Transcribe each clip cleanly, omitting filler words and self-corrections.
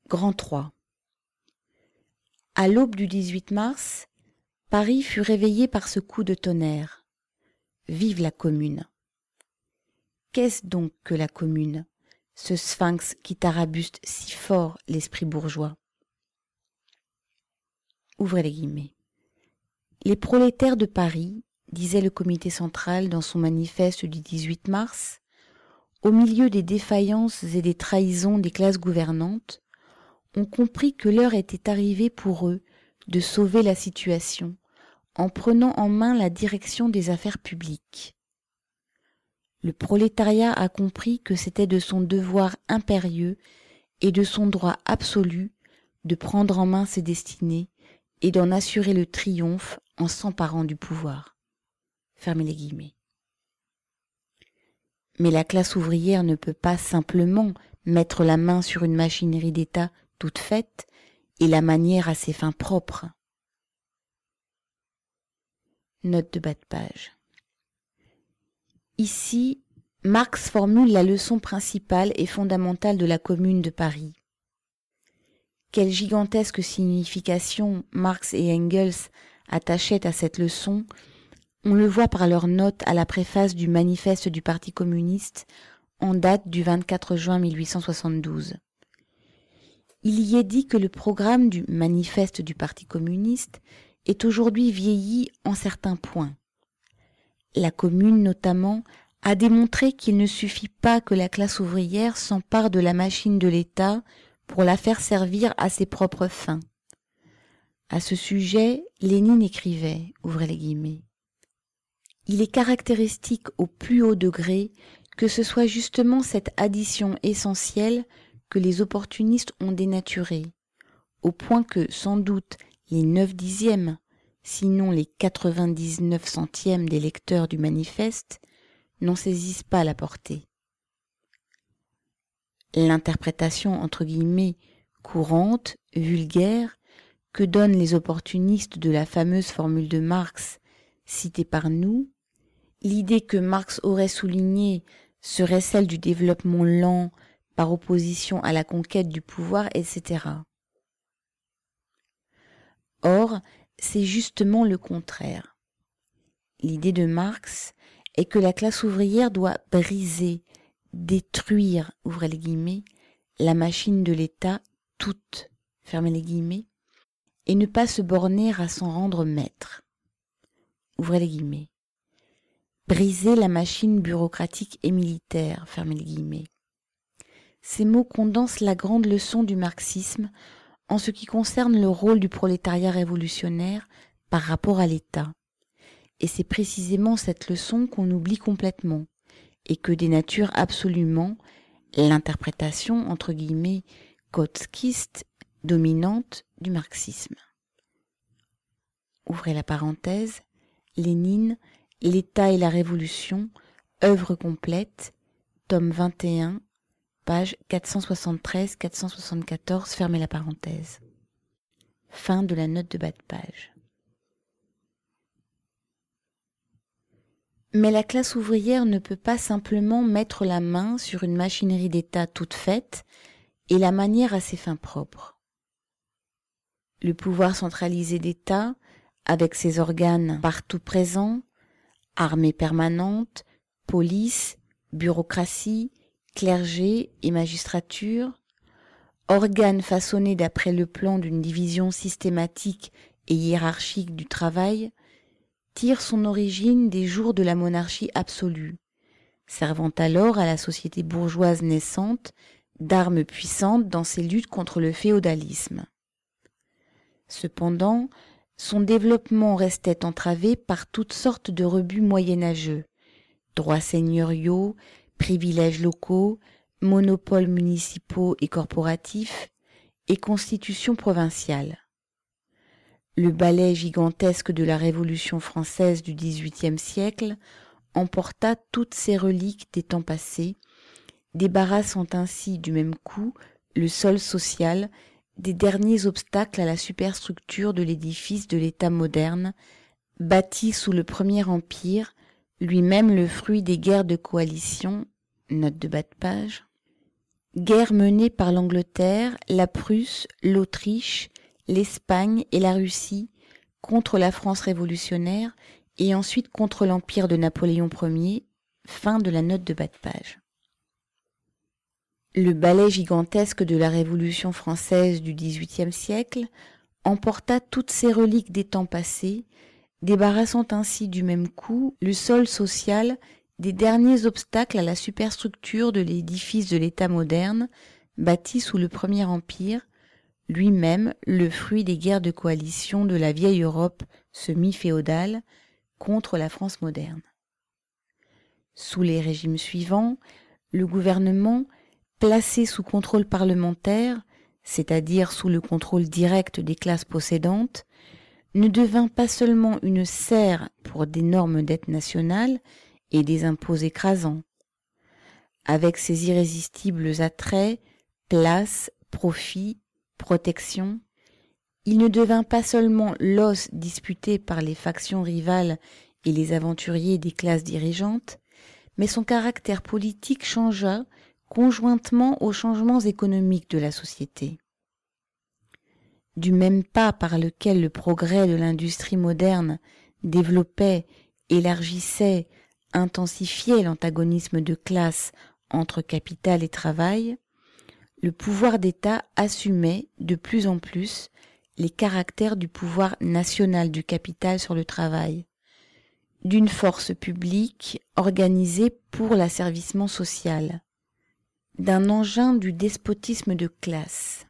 Grand 3. À l'aube du 18 mars, Paris fut réveillé par ce coup de tonnerre. Vive la Commune! Qu'est-ce donc que la Commune, ce sphinx qui tarabuste si fort l'esprit bourgeois? Ouvrez les guillemets. Les prolétaires de Paris, disait le comité central dans son manifeste du 18 mars, au milieu des défaillances et des trahisons des classes gouvernantes, ont compris que l'heure était arrivée pour eux de sauver la situation en prenant en main la direction des affaires publiques. Le prolétariat a compris que c'était de son devoir impérieux et de son droit absolu de prendre en main ses destinées et d'en assurer le triomphe en s'emparant du pouvoir. Fermez les guillemets. Mais la classe ouvrière ne peut pas simplement mettre la main sur une machinerie d'État toute faite et la manière à ses fins propres. Note de bas de page. Ici, Marx formule la leçon principale et fondamentale de la Commune de Paris. Quelle gigantesque signification Marx et Engels attachaient à cette leçon, on le voit par leurs notes à la préface du manifeste du Parti communiste en date du 24 juin 1872. Il y est dit que le programme du manifeste du Parti communiste est aujourd'hui vieilli en certains points. La Commune, notamment, a démontré qu'il ne suffit pas que la classe ouvrière s'empare de la machine de l'État pour la faire servir à ses propres fins. À ce sujet, Lénine écrivait, ouvrez les guillemets, « Il est caractéristique au plus haut degré que ce soit justement cette addition essentielle que les opportunistes ont dénaturée, au point que, sans doute, les 9/10, sinon les 99 centièmes des lecteurs du manifeste, n'en saisissent pas la portée. L'interprétation entre guillemets courante, vulgaire, que donnent les opportunistes de la fameuse formule de Marx citée par nous, l'idée que Marx aurait soulignée serait celle du développement lent par opposition à la conquête du pouvoir, etc. Or, c'est justement le contraire. L'idée de Marx est que la classe ouvrière doit briser, détruire, ouvrez les guillemets, la machine de l'État toute, fermez les guillemets, et ne pas se borner à s'en rendre maître. Ouvrez les guillemets. Briser la machine bureaucratique et militaire, fermez les guillemets. Ces mots condensent la grande leçon du marxisme en ce qui concerne le rôle du prolétariat révolutionnaire par rapport à l'État. Et c'est précisément cette leçon qu'on oublie complètement et que dénature absolument l'interprétation, entre guillemets, trotskiste dominante du marxisme. Ouvrez la parenthèse, Lénine, L'État et la Révolution, œuvre complète, tome 21, page 473-474, fermez la parenthèse. Fin de la note de bas de page. Mais la classe ouvrière ne peut pas simplement mettre la main sur une machinerie d'État toute faite et la manière à ses fins propres. Le pouvoir centralisé d'État, avec ses organes partout présents, armée permanente, police, bureaucratie, clergé et magistrature, organes façonnés d'après le plan d'une division systématique et hiérarchique du travail, tire son origine des jours de la monarchie absolue, servant alors à la société bourgeoise naissante d'armes puissantes dans ses luttes contre le féodalisme. Cependant, son développement restait entravé par toutes sortes de rebuts moyenâgeux, droits seigneuriaux, privilèges locaux, monopoles municipaux et corporatifs, et constitutions provinciales. Le balai gigantesque de la Révolution française du XVIIIe siècle emporta toutes ces reliques des temps passés, débarrassant ainsi du même coup le sol social des derniers obstacles à la superstructure de l'édifice de l'État moderne, bâti sous le Premier Empire, lui-même le fruit des guerres de coalition, note de bas de page, Guerre menée par l'Angleterre, la Prusse, l'Autriche, l'Espagne et la Russie contre la France révolutionnaire et ensuite contre l'Empire de Napoléon Ier, fin de la note de bas de page. Le balai gigantesque de la Révolution française du XVIIIe siècle emporta toutes ces reliques des temps passés, débarrassant ainsi du même coup le sol social des derniers obstacles à la superstructure de l'édifice de l'État moderne, bâti sous le Premier Empire, lui-même le fruit des guerres de coalition de la vieille Europe semi-féodale contre la France moderne. Sous les régimes suivants, le gouvernement, placé sous contrôle parlementaire, c'est-à-dire sous le contrôle direct des classes possédantes, ne devint pas seulement une serre pour d'énormes dettes nationales et des impôts écrasants. Avec ses irrésistibles attraits, places, profits, protection, il ne devint pas seulement l'os disputé par les factions rivales et les aventuriers des classes dirigeantes, mais son caractère politique changea conjointement aux changements économiques de la société. Du même pas par lequel le progrès de l'industrie moderne développait, élargissait, intensifiait l'antagonisme de classe entre capital et travail, le pouvoir d'État assumait de plus en plus les caractères du pouvoir national du capital sur le travail, d'une force publique organisée pour l'asservissement social, d'un engin du despotisme de classe.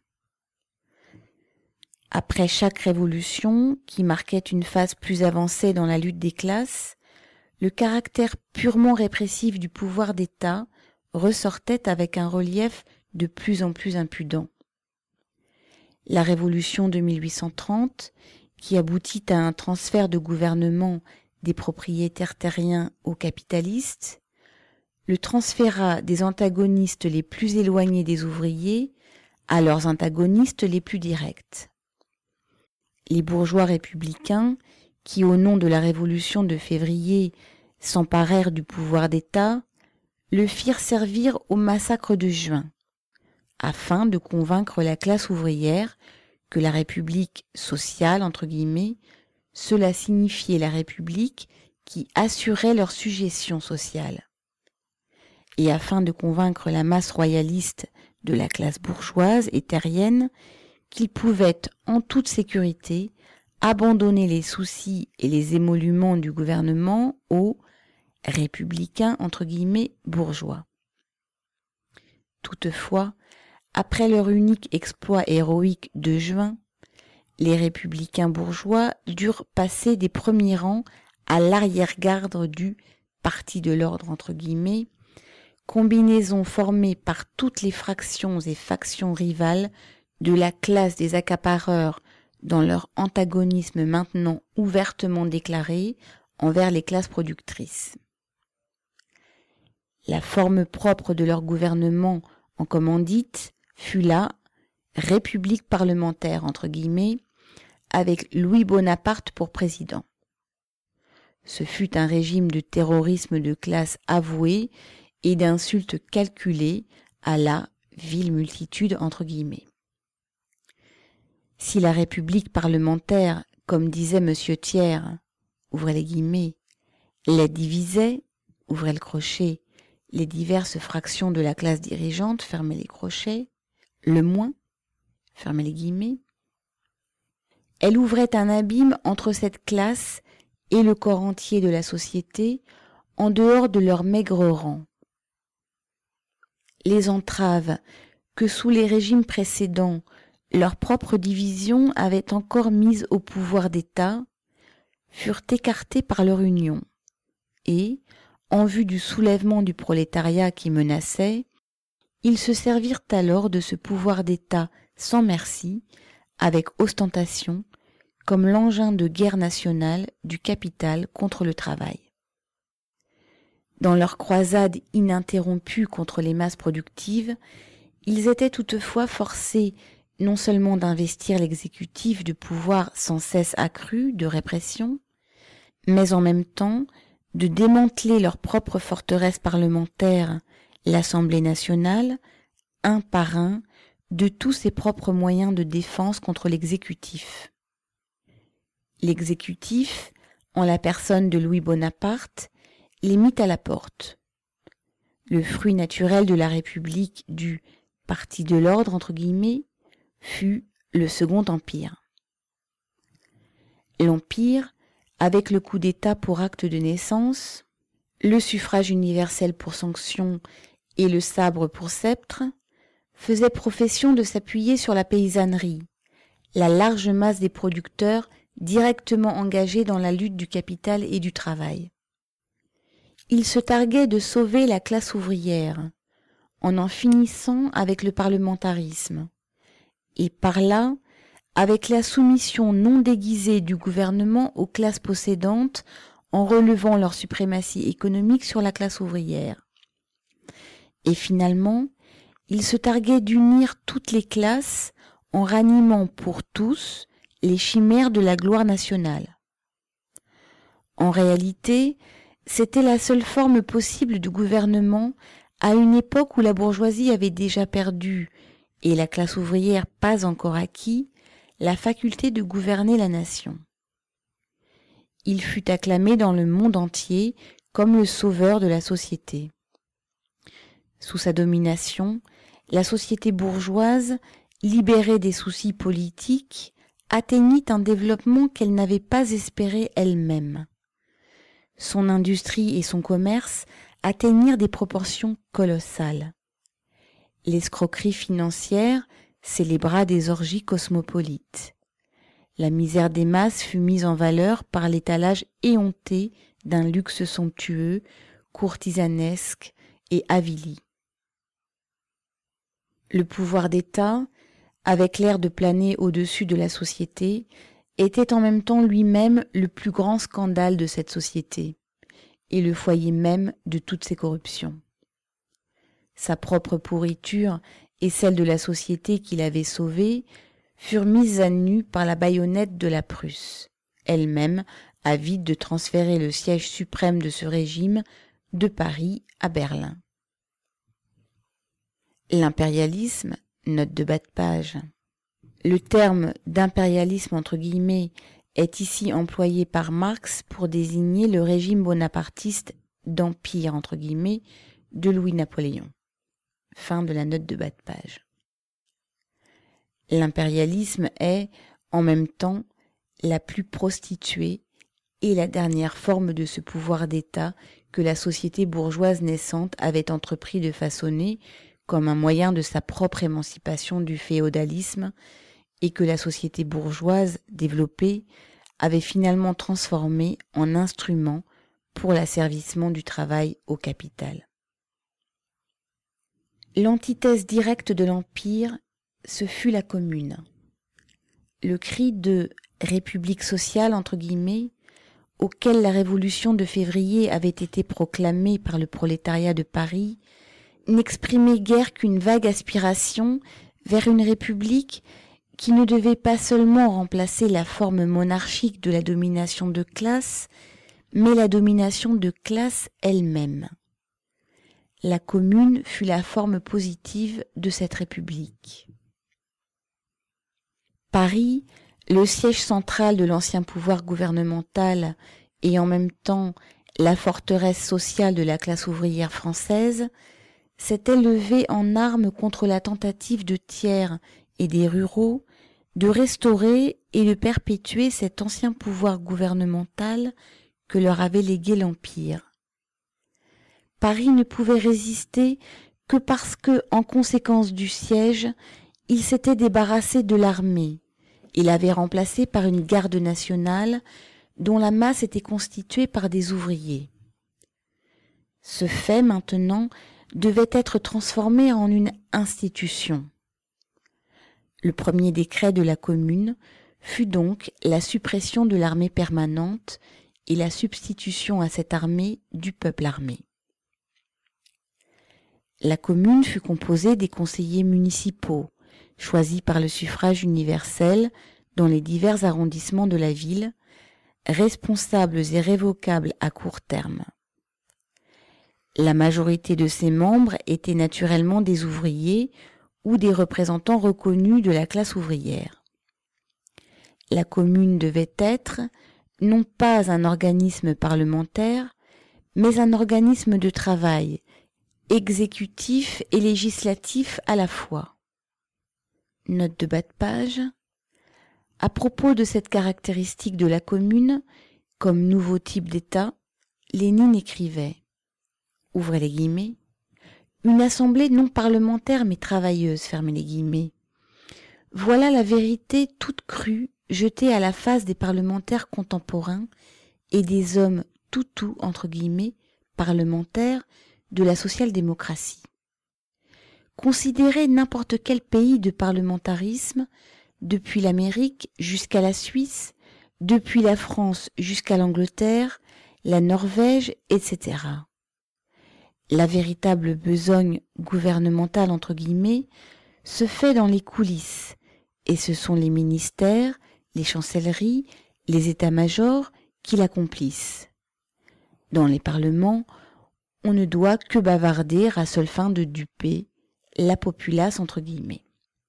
Après chaque révolution, qui marquait une phase plus avancée dans la lutte des classes, le caractère purement répressif du pouvoir d'État ressortait avec un relief de plus en plus impudent. La révolution de 1830, qui aboutit à un transfert de gouvernement des propriétaires terriens aux capitalistes, le transféra des antagonistes les plus éloignés des ouvriers à leurs antagonistes les plus directs. Les bourgeois républicains, qui au nom de la Révolution de février s'emparèrent du pouvoir d'État, le firent servir au massacre de juin, afin de convaincre la classe ouvrière que la République sociale, entre guillemets, cela signifiait la République qui assurait leur sujétion sociale. Et afin de convaincre la masse royaliste de la classe bourgeoise et terrienne qu'ils pouvaient, en toute sécurité, abandonner les soucis et les émoluments du gouvernement aux républicains, entre guillemets, bourgeois. Toutefois, après leur unique exploit héroïque de juin, les républicains bourgeois durent passer des premiers rangs à l'arrière-garde du parti de l'ordre, entre guillemets, combinaison formée par toutes les fractions et factions rivales de la classe des accapareurs dans leur antagonisme maintenant ouvertement déclaré envers les classes productrices. La forme propre de leur gouvernement en commandite fut la République parlementaire, entre guillemets, avec Louis Bonaparte pour président. Ce fut un régime de terrorisme de classe avoué et d'insultes calculées à la vile multitude, entre guillemets. Si la République parlementaire, comme disait M. Thiers, ouvrez les guillemets, les divisait, ouvrez le crochet, les diverses fractions de la classe dirigeante, fermez les crochets, le moins, fermez les guillemets, elle ouvrait un abîme entre cette classe et le corps entier de la société en dehors de leur maigre rang. Les entraves que sous les régimes précédents leur propre division avait encore mises au pouvoir d'État furent écartées par leur union et, en vue du soulèvement du prolétariat qui menaçait, ils se servirent alors de ce pouvoir d'État sans merci, avec ostentation, comme l'engin de guerre nationale du capital contre le travail. Dans leur croisade ininterrompue contre les masses productives, ils étaient toutefois forcés non seulement d'investir l'exécutif de pouvoirs sans cesse accrus de répression, mais en même temps de démanteler leur propre forteresse parlementaire, l'Assemblée nationale, un par un, de tous ses propres moyens de défense contre l'exécutif. L'exécutif, en la personne de Louis Bonaparte, les mit à la porte. Le fruit naturel de la République du « parti de l'ordre » entre guillemets, fut le Second Empire. L'Empire, avec le coup d'État pour acte de naissance, le suffrage universel pour sanction et le sabre pour sceptre, faisait profession de s'appuyer sur la paysannerie, la large masse des producteurs directement engagés dans la lutte du capital et du travail. Il se targuait de sauver la classe ouvrière, en finissant avec le parlementarisme, et par là, avec la soumission non déguisée du gouvernement aux classes possédantes en relevant leur suprématie économique sur la classe ouvrière. Et finalement, il se targuait d'unir toutes les classes en ranimant pour tous les chimères de la gloire nationale. En réalité, c'était la seule forme possible de gouvernement à une époque où la bourgeoisie avait déjà perdu, et la classe ouvrière pas encore acquis, la faculté de gouverner la nation. Il fut acclamé dans le monde entier comme le sauveur de la société. Sous sa domination, la société bourgeoise, libérée des soucis politiques, atteignit un développement qu'elle n'avait pas espéré elle-même. Son industrie et son commerce atteignirent des proportions colossales. L'escroquerie financière célébra des orgies cosmopolites. La misère des masses fut mise en valeur par l'étalage éhonté d'un luxe somptueux, courtisanesque et avili. Le pouvoir d'État, avec l'air de planer au-dessus de la société, était en même temps lui-même le plus grand scandale de cette société, et le foyer même de toutes ses corruptions. Sa propre pourriture et celle de la société qu'il avait sauvée furent mises à nu par la baïonnette de la Prusse, elle-même avide de transférer le siège suprême de ce régime de Paris à Berlin. L'impérialisme, note de bas de page. Le terme d'impérialisme entre guillemets est ici employé par Marx pour désigner le régime bonapartiste d'empire entre guillemets de Louis-Napoléon. Fin de la note de bas de page. L'impérialisme est, en même temps, la plus prostituée et la dernière forme de ce pouvoir d'État que la société bourgeoise naissante avait entrepris de façonner comme un moyen de sa propre émancipation du féodalisme et que la société bourgeoise développée avait finalement transformé en instrument pour l'asservissement du travail au capital. L'antithèse directe de l'Empire, ce fut la Commune. Le cri de « République sociale » entre guillemets, auquel la Révolution de février avait été proclamée par le prolétariat de Paris, n'exprimait guère qu'une vague aspiration vers une république qui ne devait pas seulement remplacer la forme monarchique de la domination de classe, mais la domination de classe elle-même. La Commune fut la forme positive de cette république. Paris, le siège central de l'ancien pouvoir gouvernemental et en même temps la forteresse sociale de la classe ouvrière française, s'était levé en armes contre la tentative de Thiers et des ruraux de restaurer et de perpétuer cet ancien pouvoir gouvernemental que leur avait légué l'Empire. Paris ne pouvait résister que parce que, en conséquence du siège, il s'était débarrassé de l'armée et l'avait remplacée par une garde nationale dont la masse était constituée par des ouvriers. Ce fait, maintenant, devait être transformé en une institution. Le premier décret de la Commune fut donc la suppression de l'armée permanente et la substitution à cette armée du peuple armé. La Commune fut composée des conseillers municipaux, choisis par le suffrage universel dans les divers arrondissements de la ville, responsables et révocables à court terme. La majorité de ses membres étaient naturellement des ouvriers ou des représentants reconnus de la classe ouvrière. La commune devait être non pas un organisme parlementaire, mais un organisme de travail, exécutif et législatif à la fois. Note de bas de page. À propos de cette caractéristique de la commune, comme nouveau type d'État, Lénine écrivait, ouvrez les guillemets, une assemblée non parlementaire mais travailleuse, fermez les guillemets. Voilà la vérité toute crue jetée à la face des parlementaires contemporains et des hommes tout entre guillemets parlementaires de la social-démocratie. Considérez n'importe quel pays de parlementarisme, depuis l'Amérique jusqu'à la Suisse, depuis la France jusqu'à l'Angleterre, la Norvège, etc. La véritable besogne gouvernementale entre guillemets se fait dans les coulisses, et ce sont les ministères, les chancelleries, les états-majors qui l'accomplissent. Dans les parlements, on ne doit que bavarder à seule fin de duper la populace entre guillemets.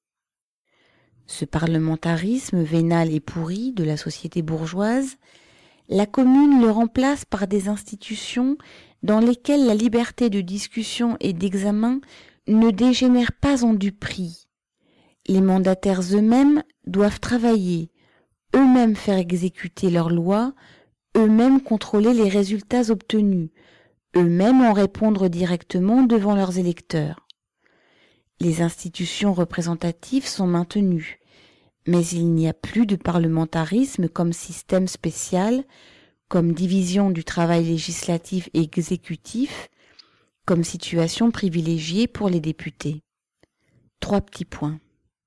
Ce parlementarisme vénal et pourri de la société bourgeoise, la commune le remplace par des institutions dans lesquelles la liberté de discussion et d'examen ne dégénère pas en duperie. Les mandataires eux-mêmes doivent travailler, eux-mêmes faire exécuter leurs lois, eux-mêmes contrôler les résultats obtenus, eux-mêmes en répondre directement devant leurs électeurs. Les institutions représentatives sont maintenues, mais il n'y a plus de parlementarisme comme système spécial, comme division du travail législatif et exécutif, comme situation privilégiée pour les députés. 3 petits points.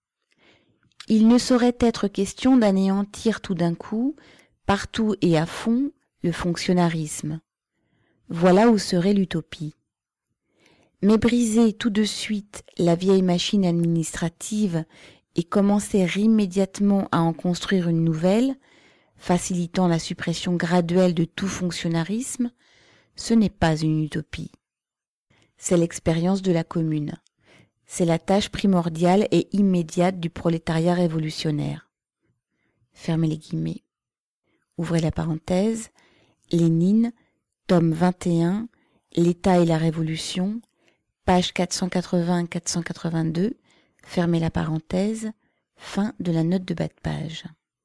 Il ne saurait être question d'anéantir tout d'un coup, partout et à fond, le fonctionnarisme. Voilà où serait l'utopie. Mais briser tout de suite la vieille machine administrative et commencer immédiatement à en construire une nouvelle, facilitant la suppression graduelle de tout fonctionnarisme, ce n'est pas une utopie. C'est l'expérience de la commune. C'est la tâche primordiale et immédiate du prolétariat révolutionnaire. Fermez les guillemets. Ouvrez la parenthèse. Lénine, tome 21, L'État et la Révolution, page 480-482, fermez la parenthèse, fin de la note de bas de page.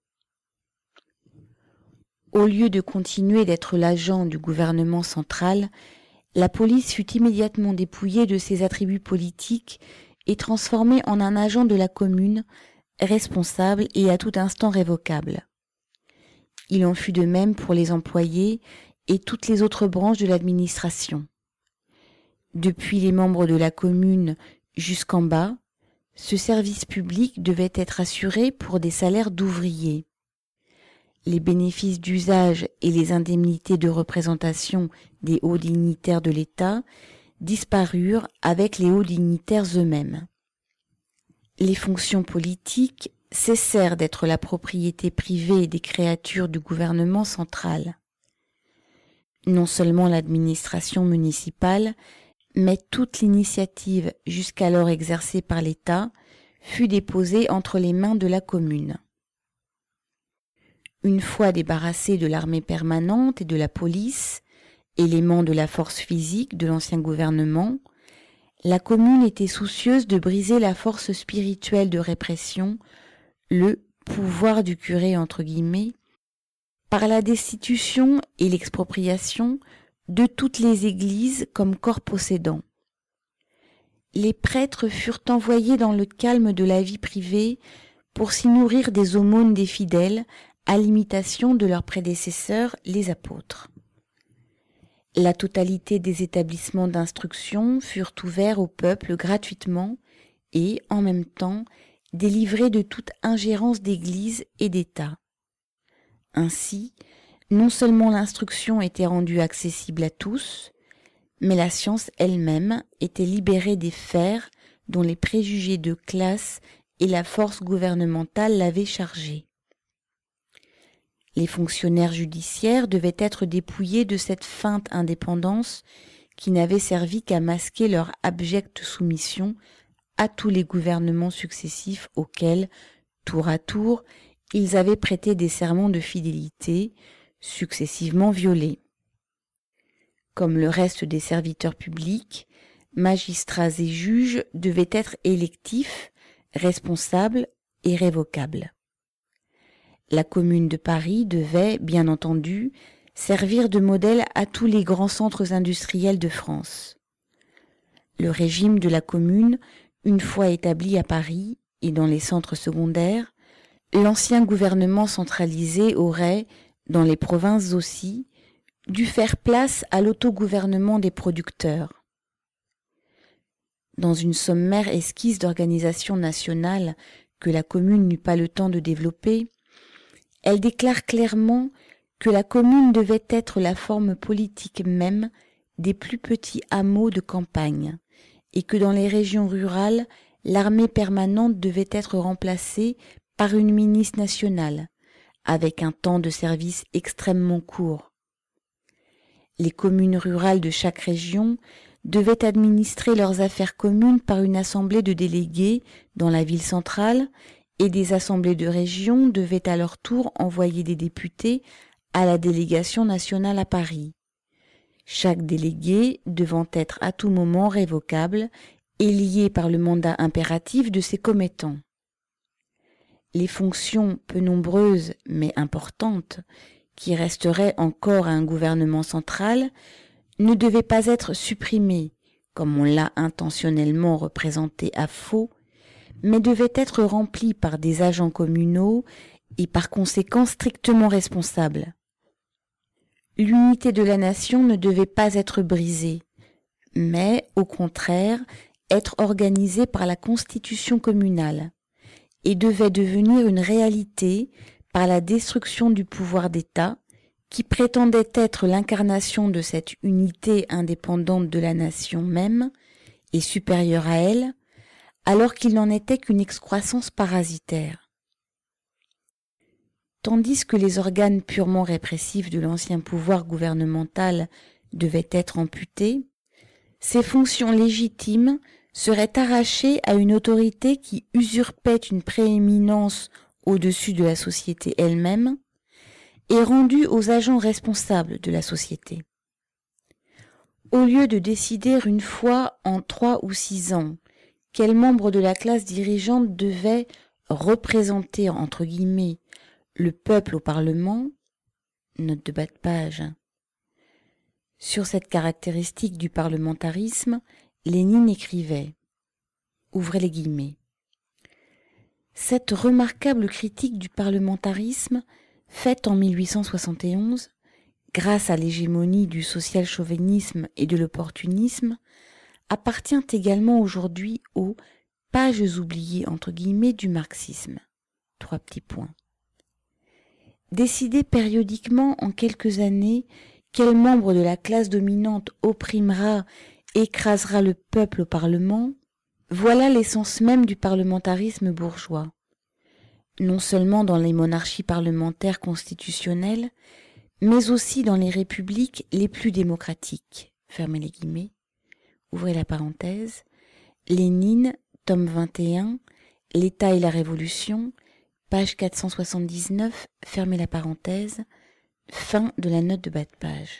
Au lieu de continuer d'être l'agent du gouvernement central, la police fut immédiatement dépouillée de ses attributs politiques et transformée en un agent de la commune, responsable et à tout instant révocable. Il en fut de même pour les employés et toutes les autres branches de l'administration. Depuis les membres de la commune jusqu'en bas, ce service public devait être assuré pour des salaires d'ouvriers. Les bénéfices d'usage et les indemnités de représentation des hauts dignitaires de l'État disparurent avec les hauts dignitaires eux-mêmes. Les fonctions politiques cessèrent d'être la propriété privée des créatures du gouvernement central. Non seulement l'administration municipale, mais toute l'initiative jusqu'alors exercée par l'État fut déposée entre les mains de la commune. Une fois débarrassée de l'armée permanente et de la police, éléments de la force physique de l'ancien gouvernement, la commune était soucieuse de briser la force spirituelle de répression, le pouvoir du curé entre guillemets, par la destitution et l'expropriation de toutes les églises comme corps possédants. Les prêtres furent envoyés dans le calme de la vie privée pour s'y nourrir des aumônes des fidèles à l'imitation de leurs prédécesseurs, les apôtres. La totalité des établissements d'instruction furent ouverts au peuple gratuitement et, en même temps, délivrés de toute ingérence d'Église et d'État. Ainsi, non seulement l'instruction était rendue accessible à tous, mais la science elle-même était libérée des fers dont les préjugés de classe et la force gouvernementale l'avaient chargée. Les fonctionnaires judiciaires devaient être dépouillés de cette feinte indépendance qui n'avait servi qu'à masquer leur abjecte soumission à tous les gouvernements successifs auxquels, tour à tour, ils avaient prêté des serments de fidélité, successivement violés. Comme le reste des serviteurs publics, magistrats et juges devaient être électifs, responsables et révocables. La Commune de Paris devait, bien entendu, servir de modèle à tous les grands centres industriels de France. Le régime de la Commune, une fois établi à Paris et dans les centres secondaires, l'ancien gouvernement centralisé aurait, dans les provinces aussi, dû faire place à l'autogouvernement des producteurs. Dans une sommaire esquisse d'organisation nationale que la Commune n'eut pas le temps de développer, elle déclare clairement que la Commune devait être la forme politique même des plus petits hameaux de campagne et que dans les régions rurales, l'armée permanente devait être remplacée par une milice nationale, avec un temps de service extrêmement court. Les communes rurales de chaque région devaient administrer leurs affaires communes par une assemblée de délégués dans la ville centrale et des assemblées de région devaient à leur tour envoyer des députés à la délégation nationale à Paris. Chaque délégué devant être à tout moment révocable et lié par le mandat impératif de ses commettants. Les fonctions peu nombreuses mais importantes qui resteraient encore à un gouvernement central ne devaient pas être supprimées, comme on l'a intentionnellement représenté à faux, mais devaient être remplies par des agents communaux et par conséquent strictement responsables. L'unité de la nation ne devait pas être brisée, mais, au contraire, être organisée par la constitution communale, et devait devenir une réalité par la destruction du pouvoir d'État, qui prétendait être l'incarnation de cette unité indépendante de la nation même, et supérieure à elle, alors qu'il n'en était qu'une excroissance parasitaire. Tandis que les organes purement répressifs de l'ancien pouvoir gouvernemental devaient être amputés, ces fonctions légitimes seraient arrachées à une autorité qui usurpait une prééminence au-dessus de la société elle-même et rendue aux agents responsables de la société. Au lieu de décider une fois en 3 ou 6 ans quel membre de la classe dirigeante devait représenter, entre guillemets, le peuple au Parlement, note de bas de page. Sur cette caractéristique du parlementarisme, Lénine écrivait, ouvrez les guillemets, cette remarquable critique du parlementarisme, faite en 1871, grâce à l'hégémonie du social-chauvinisme et de l'opportunisme, appartient également aujourd'hui aux pages oubliées entre guillemets du marxisme. 3 petits points. Décider périodiquement en quelques années quel membre de la classe dominante opprimera, écrasera le peuple au Parlement, voilà l'essence même du parlementarisme bourgeois. Non seulement dans les monarchies parlementaires constitutionnelles, mais aussi dans les républiques les plus démocratiques. Fermez les guillemets, ouvrez la parenthèse, Lénine, tome 21, L'État et la Révolution, page 479, fermez la parenthèse, fin de la note de bas de page.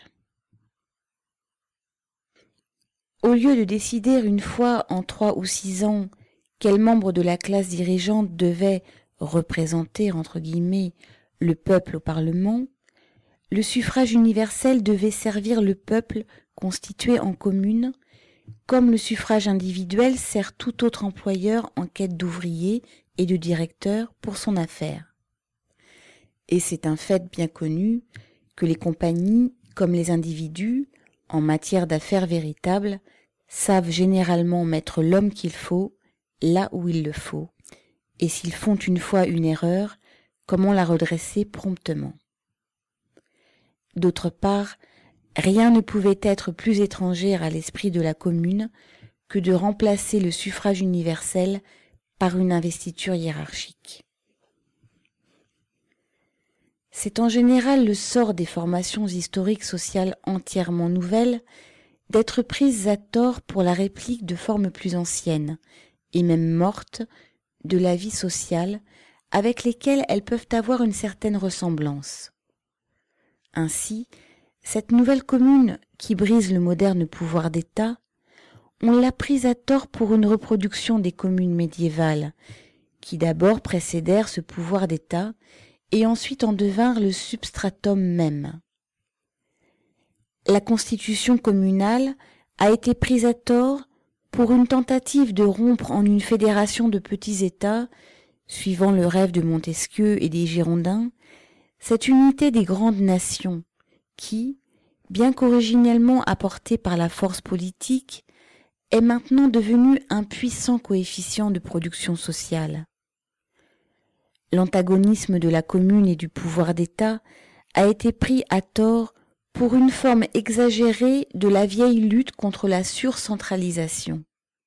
Au lieu de décider une fois en 3 ou 6 ans quel membre de la classe dirigeante devait représenter, entre guillemets, le peuple au Parlement, le suffrage universel devait servir le peuple constitué en commune, comme le suffrage individuel sert tout autre employeur en quête d'ouvriers et de directeurs pour son affaire. Et c'est un fait bien connu que les compagnies, comme les individus, en matière d'affaires véritables, savent généralement mettre l'homme qu'il faut là où il le faut, et s'ils font une fois une erreur, comment la redresser promptement. D'autre part, rien ne pouvait être plus étranger à l'esprit de la commune que de remplacer le suffrage universel par une investiture hiérarchique. C'est en général le sort des formations historiques sociales entièrement nouvelles d'être prises à tort pour la réplique de formes plus anciennes et même mortes, de la vie sociale, avec lesquelles elles peuvent avoir une certaine ressemblance. Ainsi, cette nouvelle commune qui brise le moderne pouvoir d'État, on l'a prise à tort pour une reproduction des communes médiévales, qui d'abord précédèrent ce pouvoir d'État et ensuite en devinrent le substratum même. La constitution communale a été prise à tort pour une tentative de rompre en une fédération de petits États, suivant le rêve de Montesquieu et des Girondins, cette unité des grandes nations qui, bien qu'originellement apportée par la force politique, est maintenant devenue un puissant coefficient de production sociale. L'antagonisme de la commune et du pouvoir d'État a été pris à tort pour une forme exagérée de la vieille lutte contre la surcentralisation.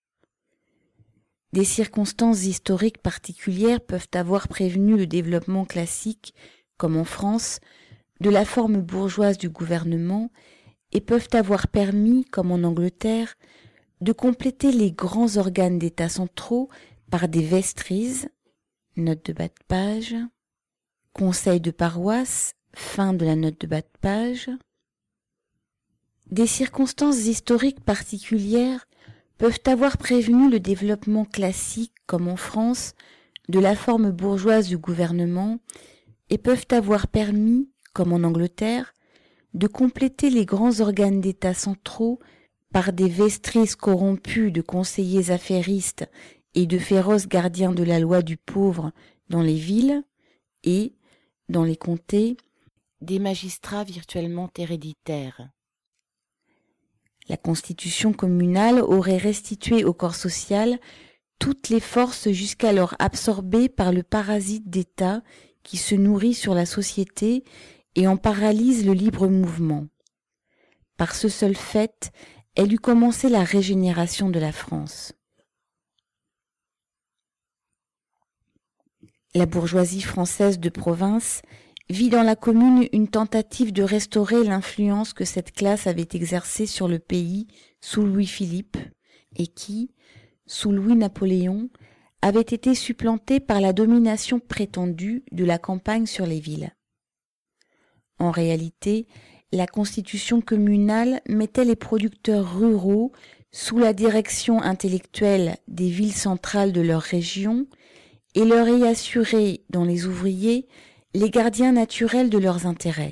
Des circonstances historiques particulières peuvent avoir prévenu le développement classique, comme en France, de la forme bourgeoise du gouvernement et peuvent avoir permis, comme en Angleterre, de compléter les grands organes d'État centraux par des vestries, note de bas de page, conseil de paroisse, fin de la note de bas de page. Des circonstances historiques particulières peuvent avoir prévenu le développement classique, comme en France, de la forme bourgeoise du gouvernement et peuvent avoir permis, comme en Angleterre, de compléter les grands organes d'État centraux par des vestries corrompus de conseillers affairistes et de féroces gardiens de la loi du pauvre dans les villes et, dans les comtés, des magistrats virtuellement héréditaires. La constitution communale aurait restitué au corps social toutes les forces jusqu'alors absorbées par le parasite d'État qui se nourrit sur la société et en paralyse le libre mouvement. Par ce seul fait, elle eut commencé la régénération de la France. La bourgeoisie française de province vit dans la commune une tentative de restaurer l'influence que cette classe avait exercée sur le pays sous Louis-Philippe et qui, sous Louis-Napoléon, avait été supplantée par la domination prétendue de la campagne sur les villes. En réalité, la constitution communale mettait les producteurs ruraux sous la direction intellectuelle des villes centrales de leur région et leur y assurait, dans les ouvriers, les gardiens naturels de leurs intérêts.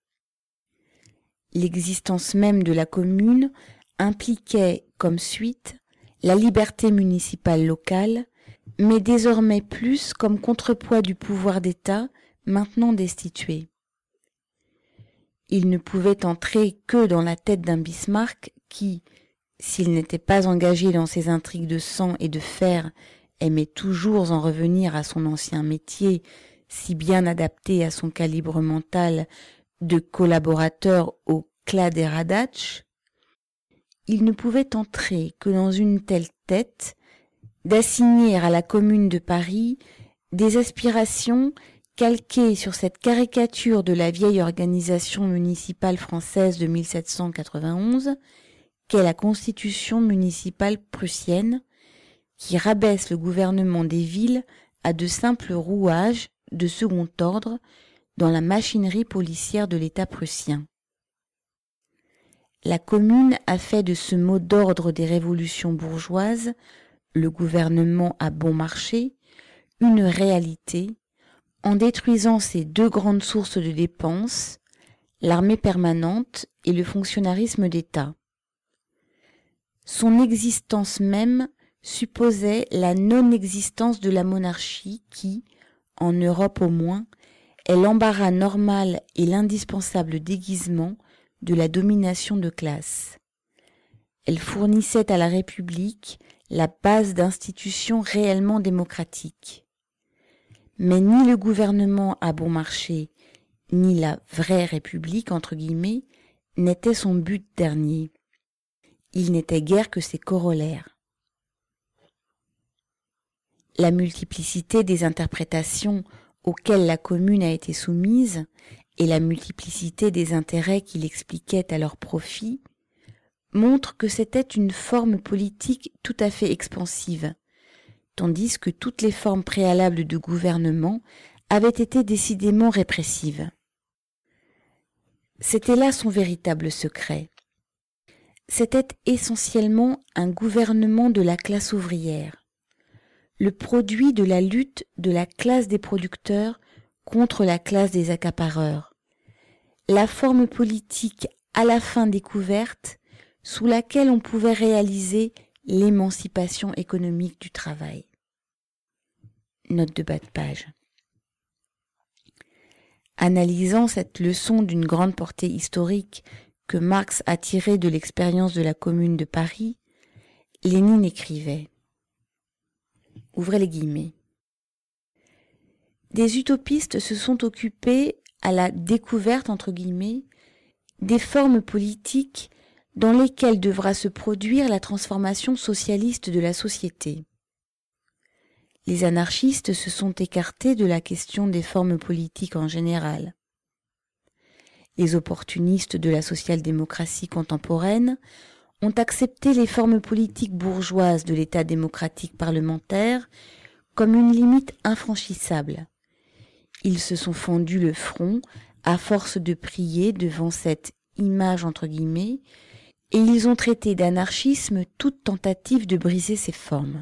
L'existence même de la commune impliquait, comme suite, la liberté municipale locale, mais désormais plus comme contrepoids du pouvoir d'État maintenant destitué. Il ne pouvait entrer que dans la tête d'un Bismarck qui, s'il n'était pas engagé dans ces intrigues de sang et de fer, aimait toujours en revenir à son ancien métier, si bien adapté à son calibre mental de collaborateur au Kladderadatsch, il ne pouvait entrer que dans une telle tête d'assigner à la Commune de Paris des aspirations calquées sur cette caricature de la vieille organisation municipale française de 1791 qu'est la Constitution municipale prussienne, qui rabaisse le gouvernement des villes à de simples rouages de second ordre dans la machinerie policière de l'État prussien. La Commune a fait de ce mot d'ordre des révolutions bourgeoises, le gouvernement à bon marché, une réalité, en détruisant ces deux grandes sources de dépenses, l'armée permanente et le fonctionnarisme d'État. Son existence même supposait la non-existence de la monarchie qui, en Europe au moins, est l'embarras normal et l'indispensable déguisement de la domination de classe. Elle fournissait à la République la base d'institutions réellement démocratiques. Mais ni le gouvernement à bon marché, ni la vraie République, entre guillemets, n'était son but dernier. Il n'était guère que ses corollaires. La multiplicité des interprétations auxquelles la Commune a été soumise et la multiplicité des intérêts qu'il expliquait à leur profit montrent que c'était une forme politique tout à fait expansive, tandis que toutes les formes préalables de gouvernement avaient été décidément répressives. C'était là son véritable secret. C'était essentiellement un gouvernement de la classe ouvrière, le produit de la lutte de la classe des producteurs contre la classe des accapareurs, la forme politique à la fin découverte sous laquelle on pouvait réaliser l'émancipation économique du travail. Note de bas de page. Analysant cette leçon d'une grande portée historique que Marx a tirée de l'expérience de la Commune de Paris, Lénine écrivait, ouvrez les guillemets, des utopistes se sont occupés à la découverte, entre guillemets, des formes politiques dans lesquelles devra se produire la transformation socialiste de la société. Les anarchistes se sont écartés de la question des formes politiques en général. Les opportunistes de la social-démocratie contemporaine ont accepté les formes politiques bourgeoises de l'État démocratique parlementaire comme une limite infranchissable. Ils se sont fendus le front à force de prier devant cette image entre guillemets, et ils ont traité d'anarchisme toute tentative de briser ces formes.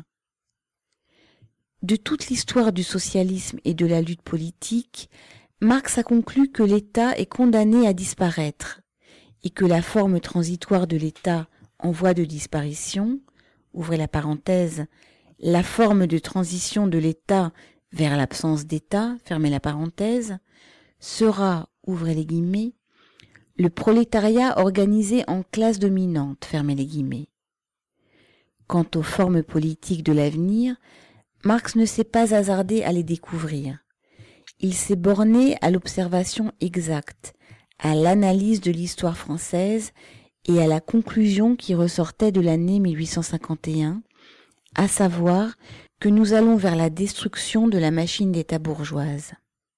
De toute l'histoire du socialisme et de la lutte politique, Marx a conclu que l'État est condamné à disparaître et que la forme transitoire de l'État en voie de disparition, ouvrez la parenthèse, la forme de transition de l'État vers l'absence d'État, fermez la parenthèse, sera, ouvrez les guillemets, le prolétariat organisé en classe dominante, fermez les guillemets. Quant aux formes politiques de l'avenir, Marx ne s'est pas hasardé à les découvrir. Il s'est borné à l'observation exacte, à l'analyse de l'histoire française et à la conclusion qui ressortait de l'année 1851, à savoir que nous allons vers la destruction de la machine d'État bourgeoise.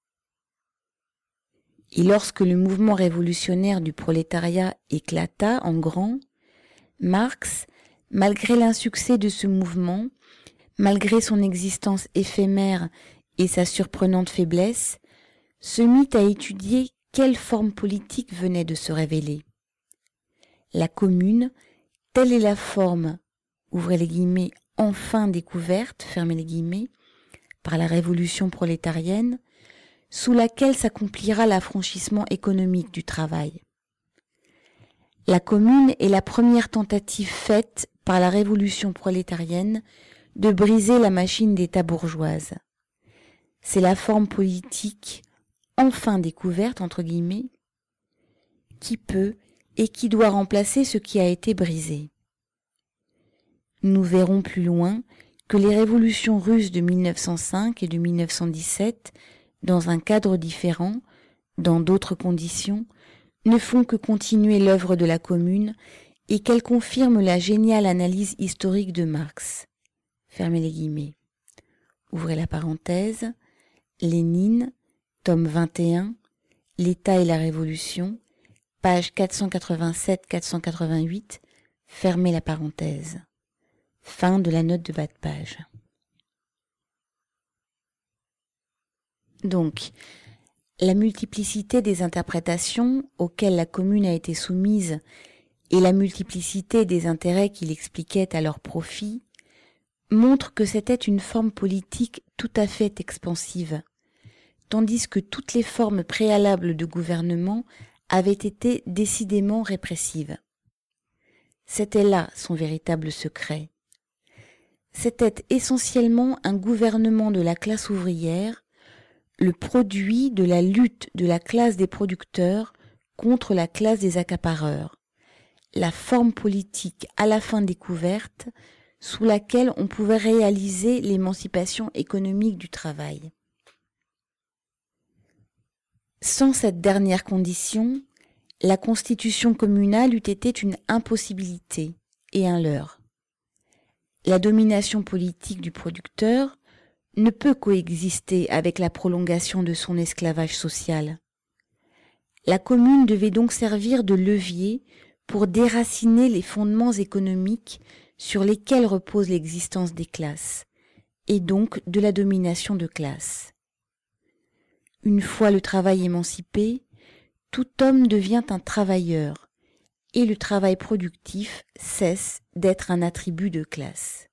Et lorsque le mouvement révolutionnaire du prolétariat éclata en grand, Marx, malgré l'insuccès de ce mouvement, malgré son existence éphémère et sa surprenante faiblesse, se mit à étudier quelle forme politique venait de se révéler. La Commune, telle est la forme, ouvrez les guillemets, enfin découverte, fermez les guillemets, par la révolution prolétarienne, sous laquelle s'accomplira l'affranchissement économique du travail. La Commune est la première tentative faite par la révolution prolétarienne de briser la machine d'État bourgeoise. C'est la forme politique, enfin découverte, entre guillemets, qui peut et qui doit remplacer ce qui a été brisé. Nous verrons plus loin que les révolutions russes de 1905 et de 1917, dans un cadre différent, dans d'autres conditions, ne font que continuer l'œuvre de la Commune et qu'elles confirment la géniale analyse historique de Marx. Fermez les guillemets. Ouvrez la parenthèse. Lénine, tome 21, L'État et la Révolution, page 487-488, fermez la parenthèse. Fin de la note de bas de page. Donc, la multiplicité des interprétations auxquelles la Commune a été soumise et la multiplicité des intérêts qu'il expliquait à leur profit montrent que c'était une forme politique tout à fait expansive, tandis que toutes les formes préalables de gouvernement avaient été décidément répressives. C'était là son véritable secret. C'était essentiellement un gouvernement de la classe ouvrière, le produit de la lutte de la classe des producteurs contre la classe des accapareurs, la forme politique à la fin découverte sous laquelle on pouvait réaliser l'émancipation économique du travail. Sans cette dernière condition, la constitution communale eût été une impossibilité et un leurre. La domination politique du producteur ne peut coexister avec la prolongation de son esclavage social. La Commune devait donc servir de levier pour déraciner les fondements économiques sur lesquels repose l'existence des classes, et donc de la domination de classe. Une fois le travail émancipé, tout homme devient un travailleur et le travail productif cesse d'être un attribut de classe.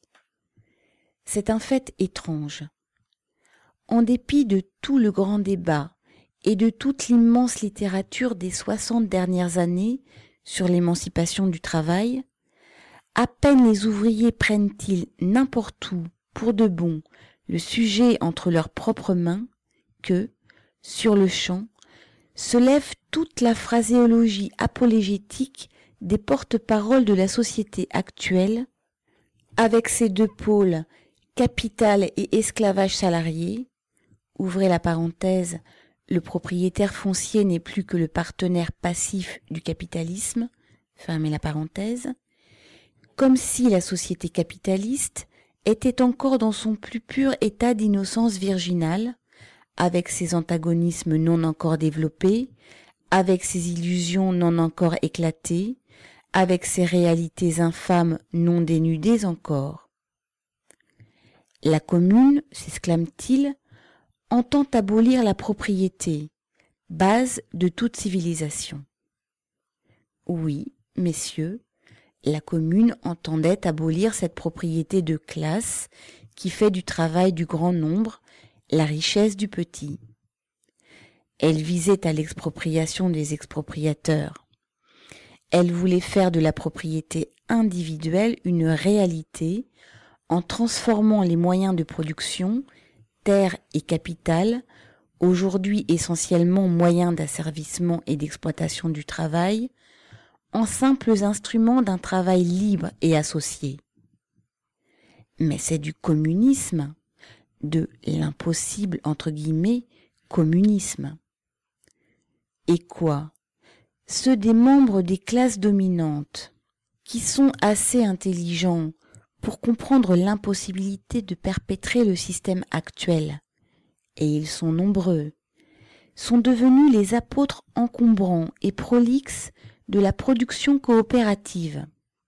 C'est un fait étrange. En dépit de tout le grand débat et de toute l'immense littérature des 60 dernières années sur l'émancipation du travail, à peine les ouvriers prennent-ils n'importe où, pour de bon, le sujet entre leurs propres mains, que, sur le champ, se lève toute la phraséologie apologétique des porte-paroles de la société actuelle, avec ses deux pôles, capital et esclavage salarié, ouvrez la parenthèse, le propriétaire foncier n'est plus que le partenaire passif du capitalisme, fermez la parenthèse, comme si la société capitaliste était encore dans son plus pur état d'innocence virginale, avec ses antagonismes non encore développés, avec ses illusions non encore éclatées, avec ses réalités infâmes non dénudées encore. La commune, s'exclame-t-il, entend abolir la propriété, base de toute civilisation. Oui, messieurs, la commune entendait abolir cette propriété de classe qui fait du travail du grand nombre la richesse du petit. Elle visait à l'expropriation des expropriateurs. Elle voulait faire de la propriété individuelle une réalité en transformant les moyens de production, terre et capital, aujourd'hui essentiellement moyens d'asservissement et d'exploitation du travail, en simples instruments d'un travail libre et associé. Mais c'est du communisme, de l'impossible entre guillemets communisme. Et quoi? Ceux des membres des classes dominantes, qui sont assez intelligents pour comprendre l'impossibilité de perpétrer le système actuel, et ils sont nombreux, sont devenus les apôtres encombrants et prolixes de la production coopérative.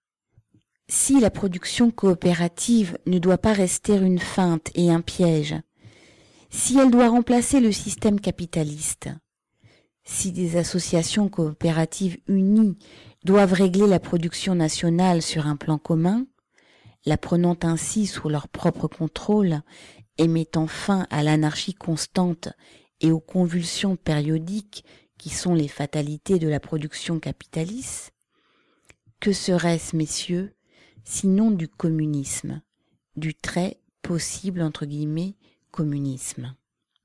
Si la production coopérative ne doit pas rester une feinte et un piège, si elle doit remplacer le système capitaliste, si des associations coopératives unies doivent régler la production nationale sur un plan commun, la prenant ainsi sous leur propre contrôle et mettant fin à l'anarchie constante et aux convulsions périodiques qui sont les fatalités de la production capitaliste, que serait-ce, messieurs, sinon du communisme, du très possible entre guillemets communisme?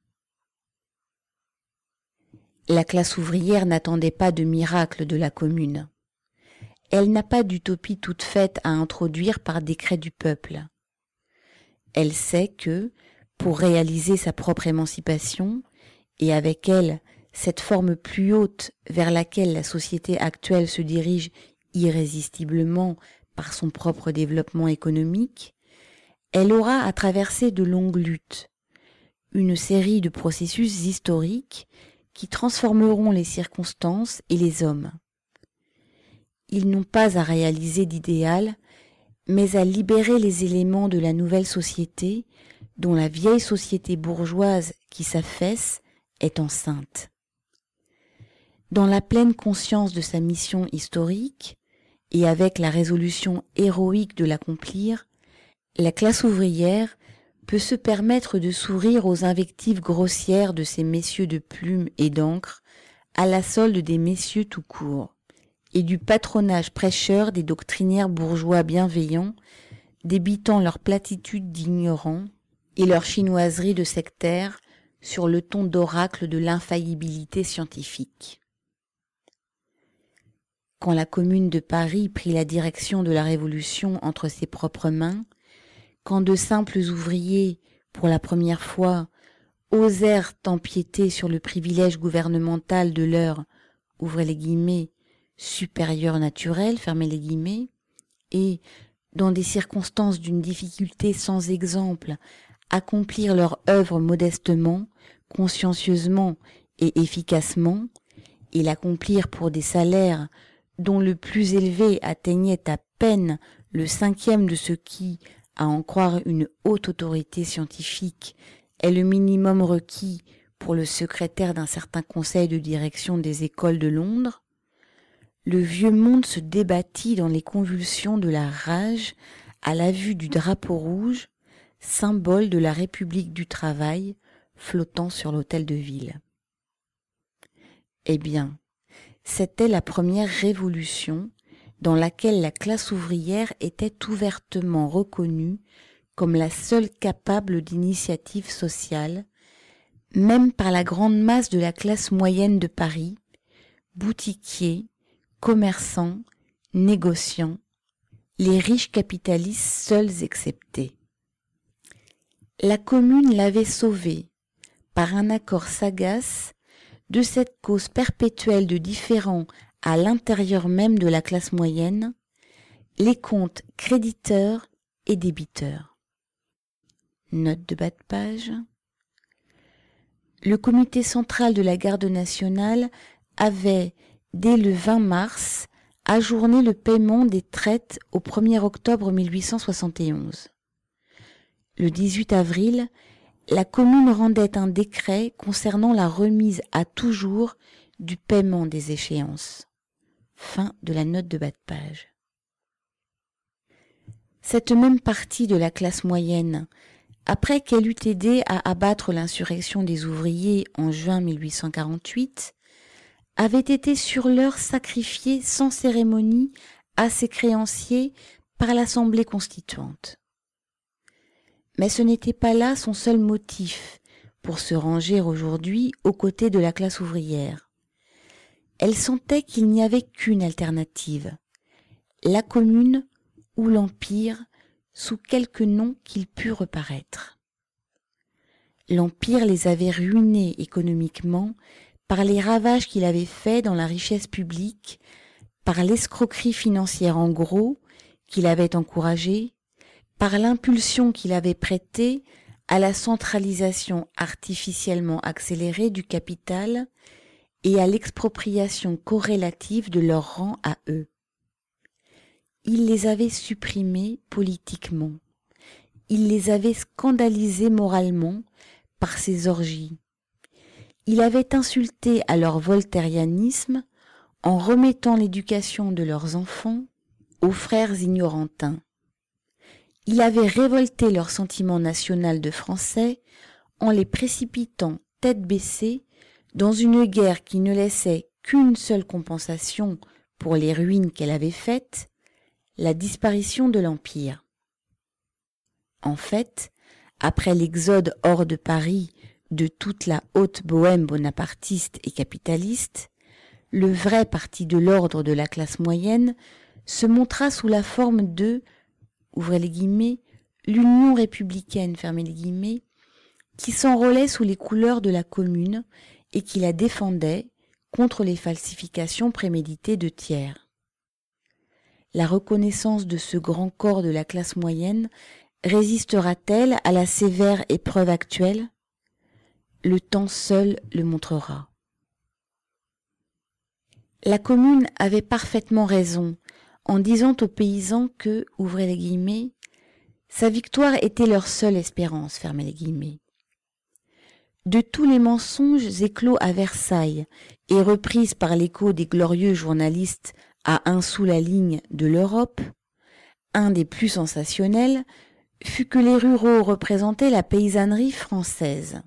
La classe ouvrière n'attendait pas de miracle de la commune. Elle n'a pas d'utopie toute faite à introduire par décret du peuple. Elle sait que, pour réaliser sa propre émancipation, et avec elle cette forme plus haute vers laquelle la société actuelle se dirige irrésistiblement par son propre développement économique, elle aura à traverser de longues luttes, une série de processus historiques qui transformeront les circonstances et les hommes. Ils n'ont pas à réaliser d'idéal, mais à libérer les éléments de la nouvelle société dont la vieille société bourgeoise qui s'affaisse est enceinte. Dans la pleine conscience de sa mission historique, et avec la résolution héroïque de l'accomplir, la classe ouvrière peut se permettre de sourire aux invectives grossières de ces messieurs de plume et d'encre à la solde des messieurs tout court, et du patronage prêcheur des doctrinaires bourgeois bienveillants, débitant leur platitude d'ignorants et leur chinoiserie de sectaires sur le ton d'oracle de l'infaillibilité scientifique. Quand la Commune de Paris prit la direction de la Révolution entre ses propres mains, quand de simples ouvriers, pour la première fois, osèrent empiéter sur le privilège gouvernemental de leur, ouvrez les guillemets, supérieur naturel, fermez les guillemets, et, dans des circonstances d'une difficulté sans exemple, accomplir leur œuvre modestement, consciencieusement et efficacement, et l'accomplir pour des salaires dont le plus élevé atteignait à peine le 1/5 de ce qui, à en croire une haute autorité scientifique, est le minimum requis pour le secrétaire d'un certain conseil de direction des écoles de Londres, le vieux monde se débattit dans les convulsions de la rage à la vue du drapeau rouge, symbole de la République du travail, flottant sur l'hôtel de ville. Eh bien, c'était la première révolution dans laquelle la classe ouvrière était ouvertement reconnue comme la seule capable d'initiative sociale, même par la grande masse de la classe moyenne de Paris, boutiquiers, commerçants, négociants, les riches capitalistes seuls exceptés. La Commune l'avait sauvée, par un accord sagace, de cette cause perpétuelle de différends à l'intérieur même de la classe moyenne, les comptes créditeurs et débiteurs. Note de bas de page. Le comité central de la Garde nationale avait, dès le 20 mars, ajourné le paiement des traites au 1er octobre 1871. Le 18 avril, la Commune rendait un décret concernant la remise à toujours du paiement des échéances. Fin de la note de bas de page. Cette même partie de la classe moyenne, après qu'elle eut aidé à abattre l'insurrection des ouvriers en juin 1848, avait été sur l'heure sacrifiée sans cérémonie à ses créanciers par l'Assemblée constituante. Mais ce n'était pas là son seul motif pour se ranger aujourd'hui aux côtés de la classe ouvrière. Elle sentait qu'il n'y avait qu'une alternative, la Commune ou l'Empire, sous quelque nom qu'il pût reparaître. L'Empire les avait ruinés économiquement par les ravages qu'il avait faits dans la richesse publique, par l'escroquerie financière en gros qu'il avait encouragée, par l'impulsion qu'il avait prêtée à la centralisation artificiellement accélérée du capital et à l'expropriation corrélative de leur rang à eux. Il les avait supprimés politiquement. Il les avait scandalisés moralement par ses orgies. Il avait insulté à leur voltairianisme en remettant l'éducation de leurs enfants aux frères ignorantins. Il avait révolté leur sentiment national de Français en les précipitant tête baissée dans une guerre qui ne laissait qu'une seule compensation pour les ruines qu'elle avait faites, la disparition de l'Empire. En fait, après l'exode hors de Paris de toute la haute bohème bonapartiste et capitaliste, le vrai parti de l'ordre de la classe moyenne se montra sous la forme de, ouvrez les guillemets, l'Union républicaine, fermez les guillemets, qui s'enrôlait sous les couleurs de la Commune et qui la défendait contre les falsifications préméditées de tiers. La reconnaissance de ce grand corps de la classe moyenne résistera-t-elle à la sévère épreuve actuelle ? Le temps seul le montrera. La Commune avait parfaitement raison en disant aux paysans que, ouvrez les guillemets, sa victoire était leur seule espérance, fermez les guillemets. De tous les mensonges éclos à Versailles et reprises par l'écho des glorieux journalistes à 1 sou la ligne de l'Europe, un des plus sensationnels fut que les ruraux représentaient la paysannerie française.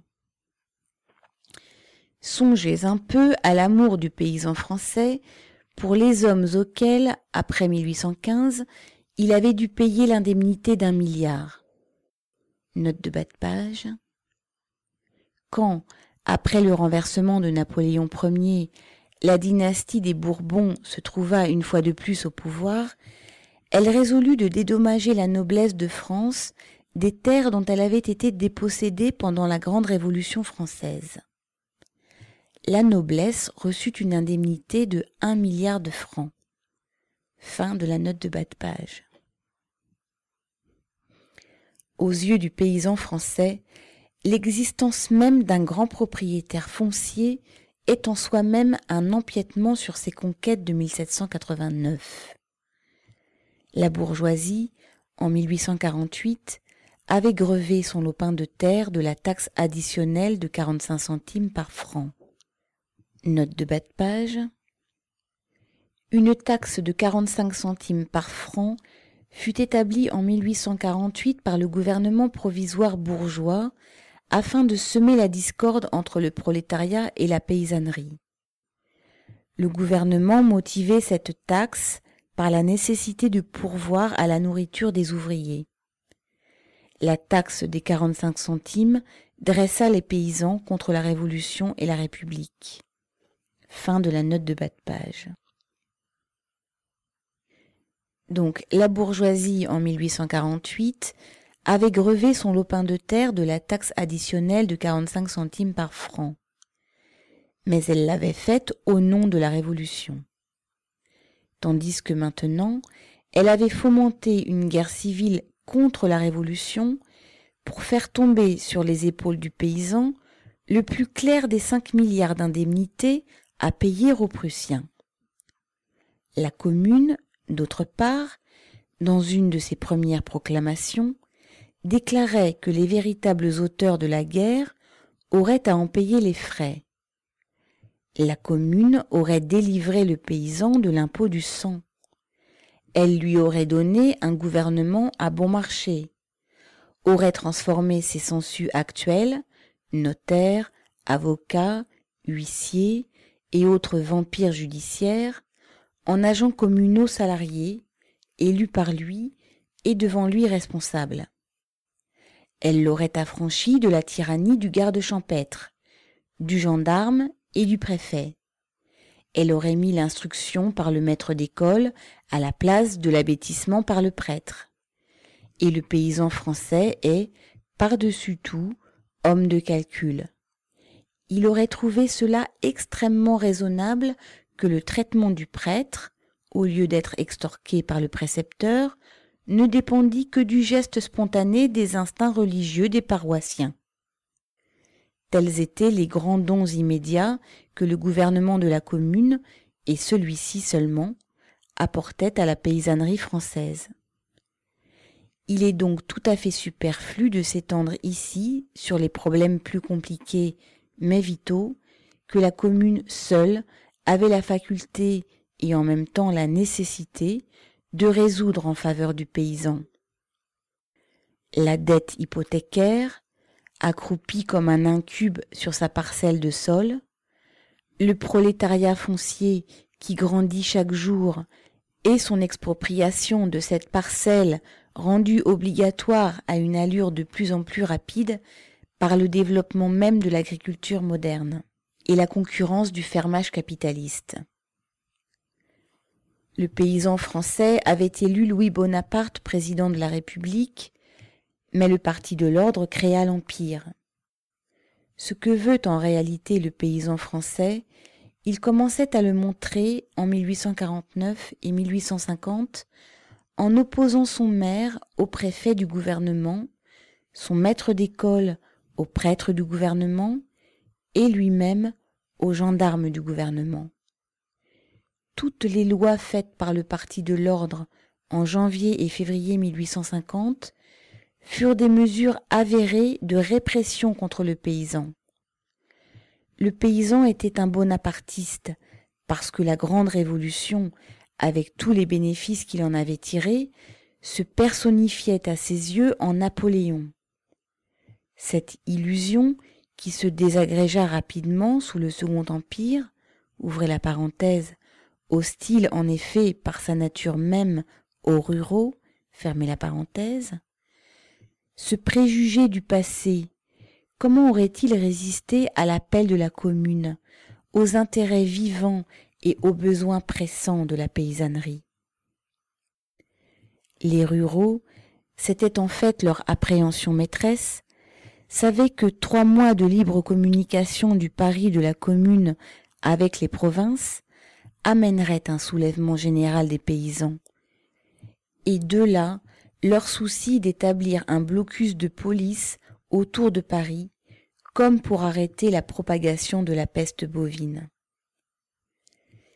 Songez un peu à l'amour du paysan français pour les hommes auxquels, après 1815, il avait dû payer l'indemnité d'1 milliard. Note de bas de page. Quand, après le renversement de Napoléon Ier, la dynastie des Bourbons se trouva une fois de plus au pouvoir, elle résolut de dédommager la noblesse de France des terres dont elle avait été dépossédée pendant la Grande Révolution française. La noblesse reçut une indemnité de 1 milliard de francs. Fin de la note de bas de page. Aux yeux du paysan français, l'existence même d'un grand propriétaire foncier est en soi-même un empiètement sur ses conquêtes de 1789. La bourgeoisie, en 1848, avait grevé son lopin de terre de la taxe additionnelle de 45 centimes par franc. Note de bas de page. Une taxe de 45 centimes par franc fut établie en 1848 par le gouvernement provisoire bourgeois afin de semer la discorde entre le prolétariat et la paysannerie. Le gouvernement motivait cette taxe par la nécessité de pourvoir à la nourriture des ouvriers. La taxe des 45 centimes dressa les paysans contre la Révolution et la République. Fin de la note de bas de page. Donc, la bourgeoisie, en 1848, avait grevé son lopin de terre de la taxe additionnelle de 45 centimes par franc. Mais elle l'avait faite au nom de la Révolution. Tandis que maintenant, elle avait fomenté une guerre civile contre la Révolution pour faire tomber sur les épaules du paysan le plus clair des 5 milliards d'indemnités à payer aux Prussiens. La Commune, d'autre part, dans une de ses premières proclamations, déclarait que les véritables auteurs de la guerre auraient à en payer les frais. La Commune aurait délivré le paysan de l'impôt du sang. Elle lui aurait donné un gouvernement à bon marché, aurait transformé ses sensus actuels, notaires, avocats, huissiers et autres vampires judiciaires, en agents communaux salariés, élus par lui et devant lui responsables. Elle l'aurait affranchi de la tyrannie du garde champêtre, du gendarme et du préfet. Elle aurait mis l'instruction par le maître d'école à la place de l'abêtissement par le prêtre. Et le paysan français est, par-dessus tout, homme de calcul. Il aurait trouvé cela extrêmement raisonnable que le traitement du prêtre, au lieu d'être extorqué par le précepteur, ne dépendit que du geste spontané des instincts religieux des paroissiens. Tels étaient les grands dons immédiats que le gouvernement de la Commune, et celui-ci seulement, apportait à la paysannerie française. Il est donc tout à fait superflu de s'étendre ici sur les problèmes plus compliqués mais vitaux que la Commune seule avait la faculté et en même temps la nécessité de résoudre en faveur du paysan. La dette hypothécaire, accroupi comme un incube sur sa parcelle de sol, le prolétariat foncier qui grandit chaque jour et son expropriation de cette parcelle rendue obligatoire à une allure de plus en plus rapide par le développement même de l'agriculture moderne et la concurrence du fermage capitaliste. Le paysan français avait élu Louis Bonaparte président de la République, mais le Parti de l'Ordre créa l'Empire. Ce que veut en réalité le paysan français, il commençait à le montrer en 1849 et 1850 en opposant son maire au préfet du gouvernement, son maître d'école au prêtre du gouvernement et lui-même au gendarme du gouvernement. Toutes les lois faites par le Parti de l'Ordre en janvier et février 1850 furent des mesures avérées de répression contre le paysan. Le paysan était un bonapartiste parce que la grande révolution, avec tous les bénéfices qu'il en avait tirés, se personnifiait à ses yeux en Napoléon. Cette illusion, qui se désagrégea rapidement sous le Second Empire, ouvrez la parenthèse, hostile en effet par sa nature même aux ruraux, fermez la parenthèse, ce préjugé du passé, comment aurait-il résisté à l'appel de la Commune, aux intérêts vivants et aux besoins pressants de la paysannerie? Les ruraux, c'était en fait leur appréhension maîtresse, savaient que 3 mois de libre communication du Paris de la Commune avec les provinces amèneraient un soulèvement général des paysans. Et de là, leur souci d'établir un blocus de police autour de Paris, comme pour arrêter la propagation de la peste bovine.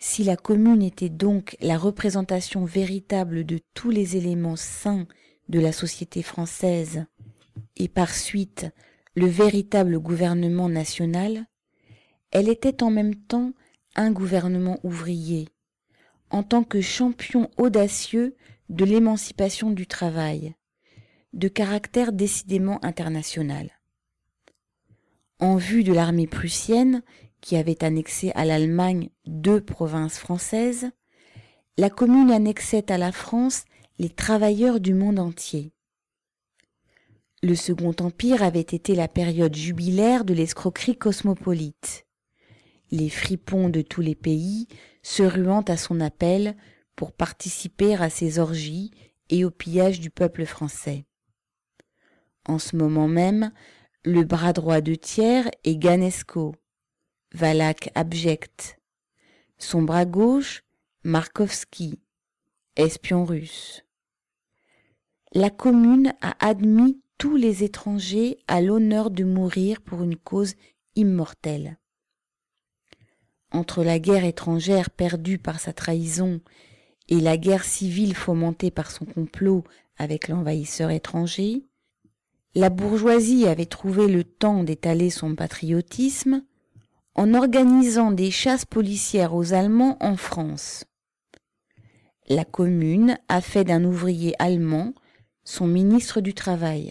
Si la commune était donc la représentation véritable de tous les éléments sains de la société française et par suite le véritable gouvernement national, elle était en même temps un gouvernement ouvrier, en tant que champion audacieux de l'émancipation du travail, de caractère décidément international. En vue de l'armée prussienne, qui avait annexé à l'Allemagne 2 provinces françaises, la commune annexait à la France les travailleurs du monde entier. Le Second Empire avait été la période jubilaire de l'escroquerie cosmopolite, les fripons de tous les pays se ruant à son appel pour participer à ses orgies et au pillage du peuple français. En ce moment même, le bras droit de Thiers est Ganesco, Valaque abject. Son bras gauche, Markovski, espion russe. La commune a admis tous les étrangers à l'honneur de mourir pour une cause immortelle. Entre la guerre étrangère perdue par sa trahison et la guerre civile fomentée par son complot avec l'envahisseur étranger, la bourgeoisie avait trouvé le temps d'étaler son patriotisme en organisant des chasses policières aux Allemands en France. La commune a fait d'un ouvrier allemand son ministre du Travail.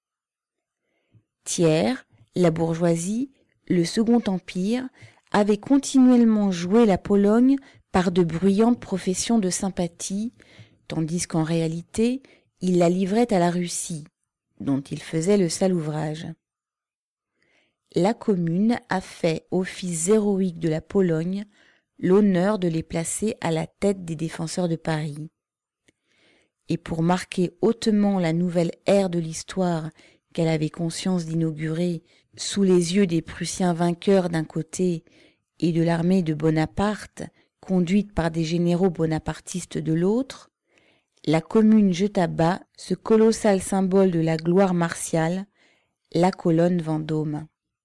Thiers, la bourgeoisie, le Second Empire avaient continuellement joué la Pologne par de bruyantes professions de sympathie, tandis qu'en réalité, ils la livraient à la Russie, dont ils faisaient le sale ouvrage. La commune a fait au fils héroïque de la Pologne l'honneur de les placer à la tête des défenseurs de Paris. Et pour marquer hautement la nouvelle ère de l'histoire qu'elle avait conscience d'inaugurer sous les yeux des Prussiens vainqueurs d'un côté et de l'armée de Bonaparte, conduite par des généraux bonapartistes de l'autre, la commune jeta bas ce colossal symbole de la gloire martiale, la colonne Vendôme.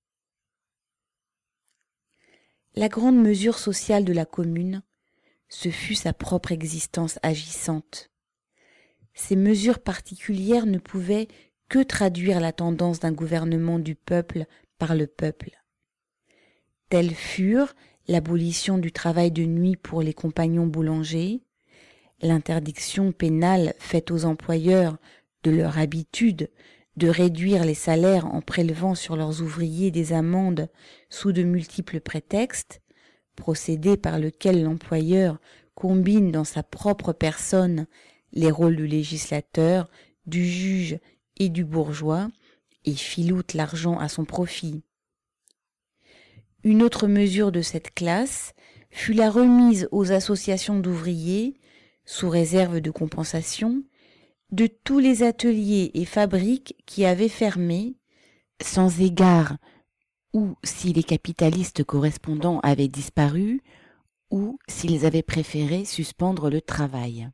La grande mesure sociale de la commune, ce fut sa propre existence agissante. Ces mesures particulières ne pouvaient que traduire la tendance d'un gouvernement du peuple par le peuple. Telles furent l'abolition du travail de nuit pour les compagnons boulangers, l'interdiction pénale faite aux employeurs de leur habitude de réduire les salaires en prélevant sur leurs ouvriers des amendes sous de multiples prétextes, procédé par lequel l'employeur combine dans sa propre personne les rôles du législateur, du juge et du bourgeois, et filoute l'argent à son profit. Une autre mesure de cette classe fut la remise aux associations d'ouvriers, sous réserve de compensation, de tous les ateliers et fabriques qui avaient fermé, sans égard ou si les capitalistes correspondants avaient disparu, ou s'ils avaient préféré suspendre le travail.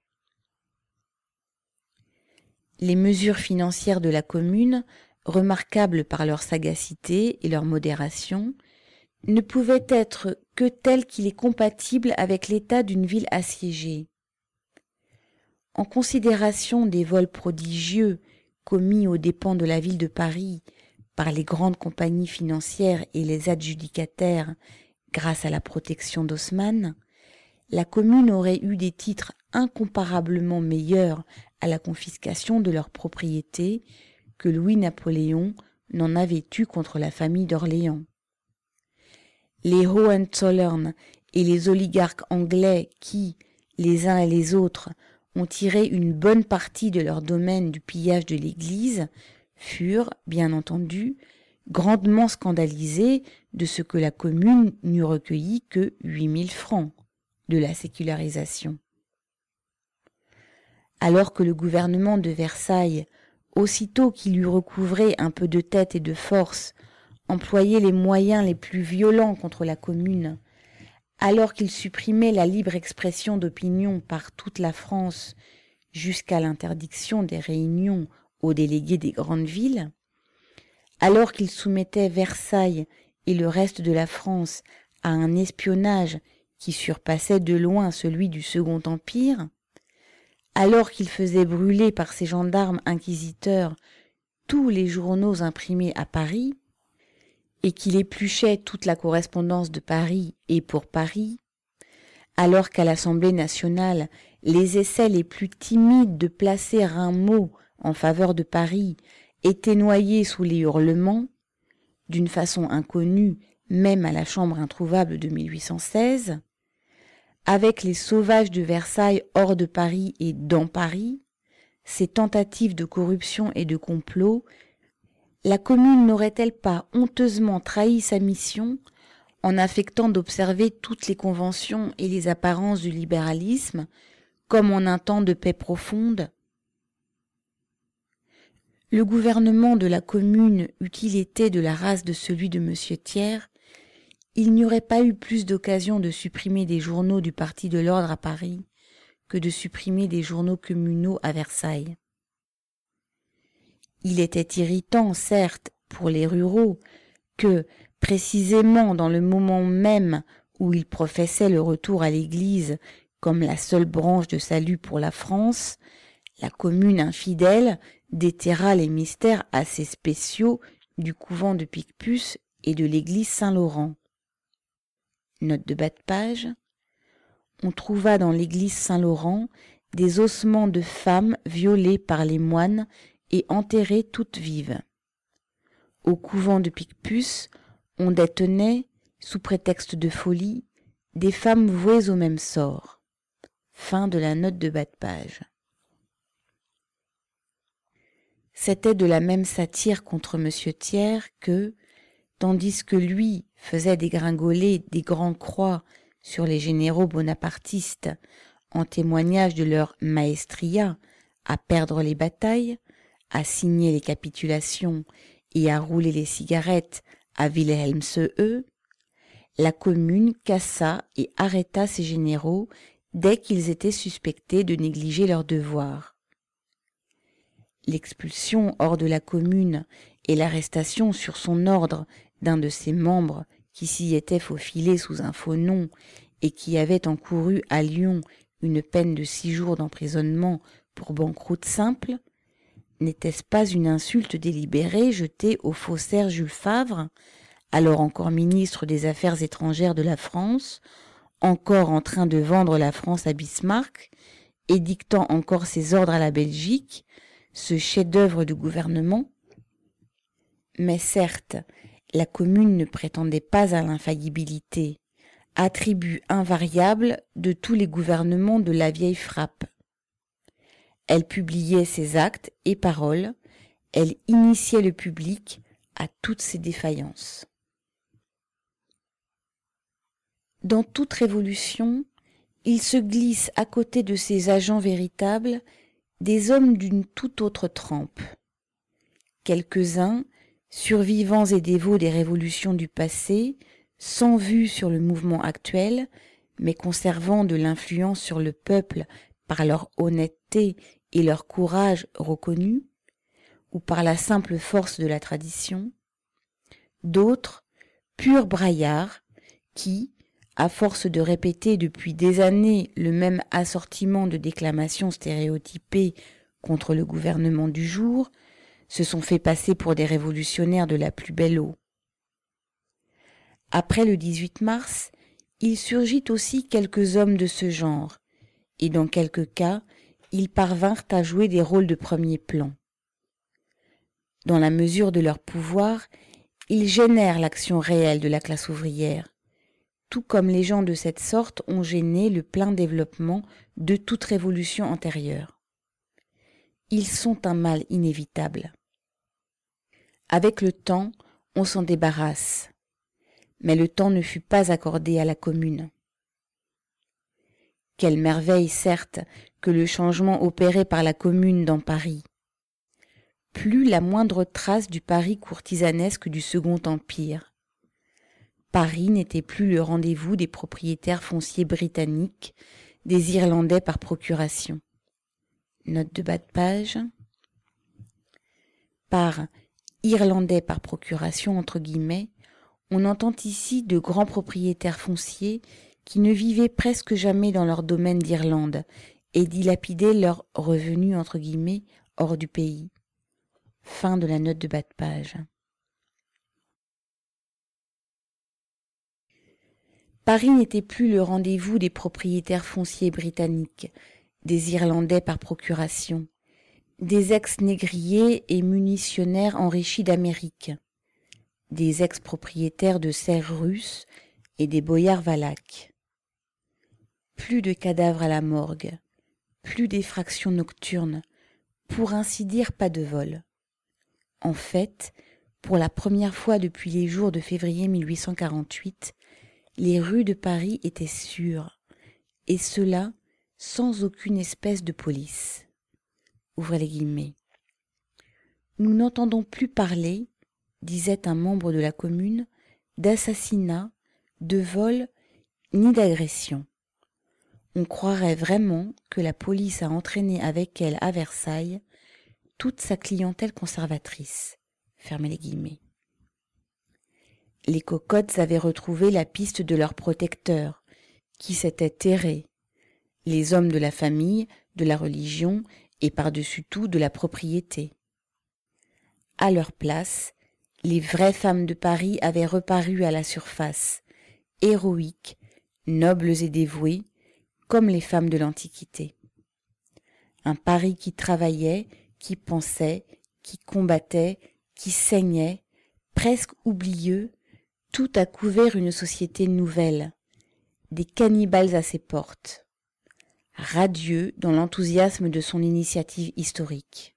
Les mesures financières de la commune, remarquables par leur sagacité et leur modération, ne pouvaient être que telles qu'il est compatible avec l'état d'une ville assiégée. En considération des vols prodigieux commis aux dépens de la ville de Paris par les grandes compagnies financières et les adjudicataires grâce à la protection d'Haussmann, la commune aurait eu des titres incomparablement meilleurs à la confiscation de leurs propriétés que Louis-Napoléon n'en avait eu contre la famille d'Orléans. Les Hohenzollern et les oligarques anglais qui, les uns et les autres, ont tiré une bonne partie de leur domaine du pillage de l'Église, furent, bien entendu, grandement scandalisés de ce que la commune n'eût recueilli que 8 000 francs de la sécularisation. Alors que le gouvernement de Versailles, aussitôt qu'il eut recouvré un peu de tête et de force, employait les moyens les plus violents contre la commune, alors qu'il supprimait la libre expression d'opinion par toute la France jusqu'à l'interdiction des réunions aux délégués des grandes villes, alors qu'il soumettait Versailles et le reste de la France à un espionnage qui surpassait de loin celui du Second Empire, alors qu'il faisait brûler par ses gendarmes inquisiteurs tous les journaux imprimés à Paris, et qu'il épluchait toute la correspondance de Paris et pour Paris, alors qu'à l'Assemblée nationale, les essais les plus timides de placer un mot en faveur de Paris étaient noyés sous les hurlements, d'une façon inconnue même à la Chambre introuvable de 1816, avec les sauvages de Versailles hors de Paris et dans Paris, ces tentatives de corruption et de complot, la Commune n'aurait-elle pas honteusement trahi sa mission en affectant d'observer toutes les conventions et les apparences du libéralisme, comme en un temps de paix profonde? Le gouvernement de la Commune eût-il été de la race de celui de M. Thiers, il n'y aurait pas eu plus d'occasion de supprimer des journaux du Parti de l'Ordre à Paris que de supprimer des journaux communaux à Versailles. Il était irritant, certes, pour les ruraux, que, précisément dans le moment même où ils professaient le retour à l'Église comme la seule branche de salut pour la France, la Commune infidèle déterra les mystères assez spéciaux du couvent de Picpus et de l'église Saint-Laurent. Note de bas de page. On trouva dans l'église Saint-Laurent des ossements de femmes violées par les moines et enterrées toutes vives. Au couvent de Picpus, on détenait, sous prétexte de folie, des femmes vouées au même sort. Fin de la note de bas de page. C'était de la même satire contre M. Thiers que, tandis que lui faisait dégringoler des grands croix sur les généraux bonapartistes en témoignage de leur maestria à perdre les batailles, à signer les capitulations et à rouler les cigarettes à Wilhelmshöhe, la Commune cassa et arrêta ces généraux dès qu'ils étaient suspectés de négliger leurs devoirs. L'expulsion hors de la Commune et l'arrestation sur son ordre d'un de ses membres qui s'y était faufilé sous un faux nom et qui avait encouru à Lyon une peine de 6 jours d'emprisonnement pour banqueroute simple, n'était-ce pas une insulte délibérée jetée au faussaire Jules Favre, alors encore ministre des Affaires étrangères de la France, encore en train de vendre la France à Bismarck, et dictant encore ses ordres à la Belgique, ce chef-d'œuvre du gouvernement? Mais certes, la Commune ne prétendait pas à l'infaillibilité, attribut invariable de tous les gouvernements de la vieille frappe. Elle publiait ses actes et paroles, elle initiait le public à toutes ses défaillances. Dans toute révolution, il se glisse à côté de ses agents véritables des hommes d'une toute autre trempe. Quelques-uns, survivants et dévots des révolutions du passé, sans vue sur le mouvement actuel, mais conservant de l'influence sur le peuple par leur honnêteté et leur courage reconnus, ou par la simple force de la tradition, d'autres, purs braillards, qui, à force de répéter depuis des années le même assortiment de déclamations stéréotypées contre le gouvernement du jour, se sont fait passer pour des révolutionnaires de la plus belle eau. Après le 18 mars, il surgit aussi quelques hommes de ce genre, et dans quelques cas, ils parvinrent à jouer des rôles de premier plan. Dans la mesure de leur pouvoir, ils génèrent l'action réelle de la classe ouvrière, tout comme les gens de cette sorte ont gêné le plein développement de toute révolution antérieure. Ils sont un mal inévitable. Avec le temps, on s'en débarrasse, mais le temps ne fut pas accordé à la Commune. Quelle merveille, certes, que le changement opéré par la Commune dans Paris. Plus la moindre trace du Paris courtisanesque du Second Empire. Paris n'était plus le rendez-vous des propriétaires fonciers britanniques, des Irlandais par procuration. Note de bas de page. Par Irlandais par procuration, entre guillemets, on entend ici de grands propriétaires fonciers qui ne vivaient presque jamais dans leur domaine d'Irlande et dilapidaient leurs revenus entre guillemets hors du pays. Fin de la note de bas de page. Paris n'était plus le rendez-vous des propriétaires fonciers britanniques, des Irlandais par procuration, des ex-négriers et munitionnaires enrichis d'Amérique, des ex-propriétaires de serfs russes et des boyards valaques. Plus de cadavres à la morgue, plus d'effractions nocturnes, pour ainsi dire pas de vol. En fait, pour la première fois depuis les jours de février 1848, les rues de Paris étaient sûres, et cela sans aucune espèce de police. Ouvrez les guillemets. Nous n'entendons plus parler, disait un membre de la commune, d'assassinat, de vol, ni d'agression. On croirait vraiment que la police a entraîné avec elle à Versailles toute sa clientèle conservatrice. Fermez les guillemets. Les cocottes avaient retrouvé la piste de leur protecteur, qui s'était terré. Les hommes de la famille, de la religion et par-dessus tout de la propriété. À leur place, les vraies femmes de Paris avaient reparu à la surface, héroïques, nobles et dévouées, comme les femmes de l'Antiquité. Un Paris qui travaillait, qui pensait, qui combattait, qui saignait, presque oublieux, tout a couvert une société nouvelle, des cannibales à ses portes, radieux dans l'enthousiasme de son initiative historique.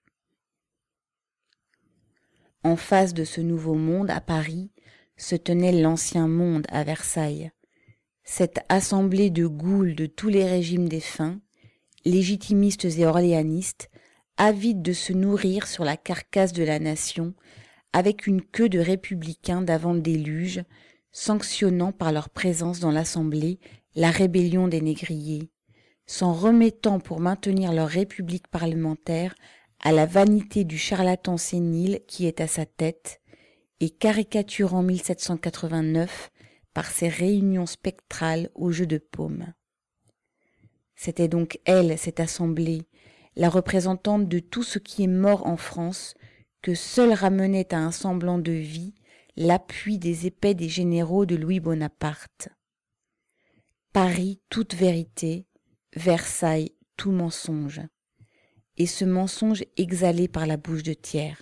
En face de ce nouveau monde à Paris se tenait l'ancien monde à Versailles, cette assemblée de goules de tous les régimes défunts, légitimistes et orléanistes, avides de se nourrir sur la carcasse de la nation, avec une queue de républicains d'avant le déluge, sanctionnant par leur présence dans l'Assemblée la rébellion des négriers, s'en remettant pour maintenir leur république parlementaire à la vanité du charlatan sénile qui est à sa tête, et caricaturant 1789 par ses réunions spectrales au jeu de paume. C'était donc elle, cette assemblée, la représentante de tout ce qui est mort en France, que seul ramenait à un semblant de vie l'appui des épées des généraux de Louis Bonaparte. Paris, toute vérité, Versailles, tout mensonge, et ce mensonge exhalé par la bouche de Thiers.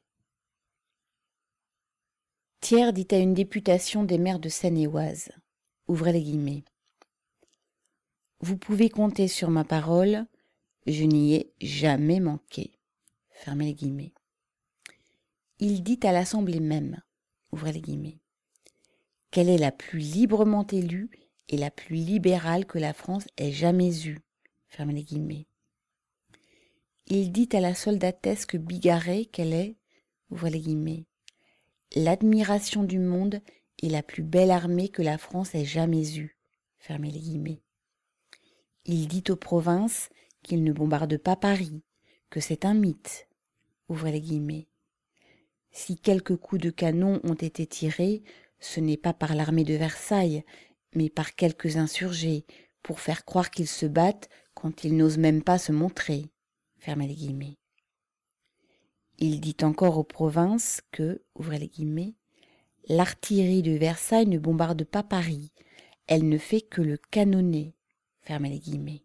Thiers dit à une députation des maires de Seine-et-Oise, ouvrez les guillemets, « Vous pouvez compter sur ma parole, je n'y ai jamais manqué. » Fermez les guillemets. Il dit à l'Assemblée même, ouvrez les guillemets, qu'elle est la plus librement élue et la plus libérale que la France ait jamais eue. Fermez les guillemets. Il dit à la soldatesque bigarrée qu'elle est, ouvrez les guillemets, l'admiration du monde et la plus belle armée que la France ait jamais eue. Fermez les guillemets. Il dit aux provinces qu'il ne bombarde pas Paris, que c'est un mythe. Ouvrez les guillemets. Si quelques coups de canon ont été tirés, ce n'est pas par l'armée de Versailles, mais par quelques insurgés, pour faire croire qu'ils se battent quand ils n'osent même pas se montrer. Fermez les guillemets. Il dit encore aux provinces que, ouvrez les guillemets, l'artillerie de Versailles ne bombarde pas Paris, elle ne fait que le canonner. Fermez les guillemets.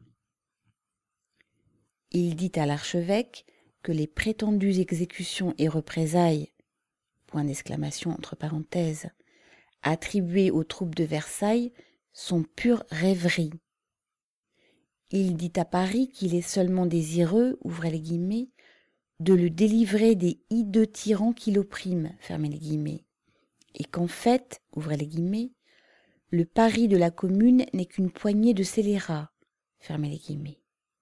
Il dit à l'archevêque que les prétendues exécutions et représailles, point d'exclamation entre parenthèses, attribuées aux troupes de Versailles sont pure rêverie. Il dit à Paris qu'il est seulement désireux, ouvrez les guillemets, de le délivrer des hideux tyrans qui l'oppriment, fermez les guillemets, et qu'en fait, ouvrez les guillemets, le Paris de la commune n'est qu'une poignée de scélérats, fermez les guillemets.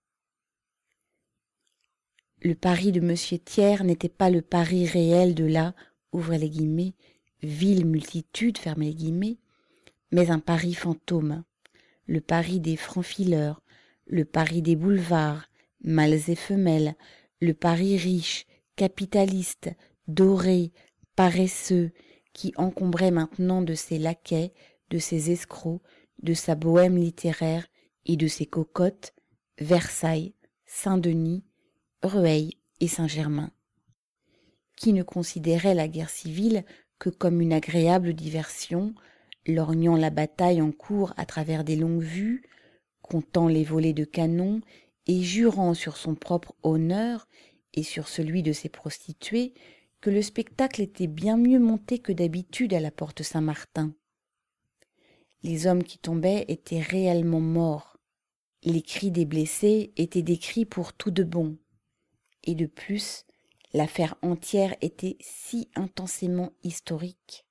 Le Paris de M. Thiers n'était pas le Paris réel de la, ouvrez les guillemets, ville multitude, fermez les guillemets, mais un Paris fantôme, le Paris des francs-fileurs, le Paris des boulevards, mâles et femelles, le Paris riche, capitaliste, doré, paresseux, qui encombrait maintenant de ses laquais, de ses escrocs, de sa bohème littéraire et de ses cocottes, Versailles, Saint-Denis, Rueil et Saint-Germain, qui ne considérait la guerre civile que comme une agréable diversion, lorgnant la bataille en cours à travers des longues vues, comptant les volées de canon et jurant sur son propre honneur et sur celui de ses prostituées que le spectacle était bien mieux monté que d'habitude à la porte Saint-Martin. Les hommes qui tombaient étaient réellement morts. Les cris des blessés étaient des cris pour tout de bon. Et de plus, l'affaire entière était si intensément historique.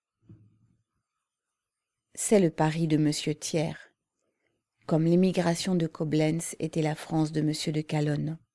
C'est le Paris de Monsieur Thiers, comme l'émigration de Coblentz était la France de Monsieur de Calonne.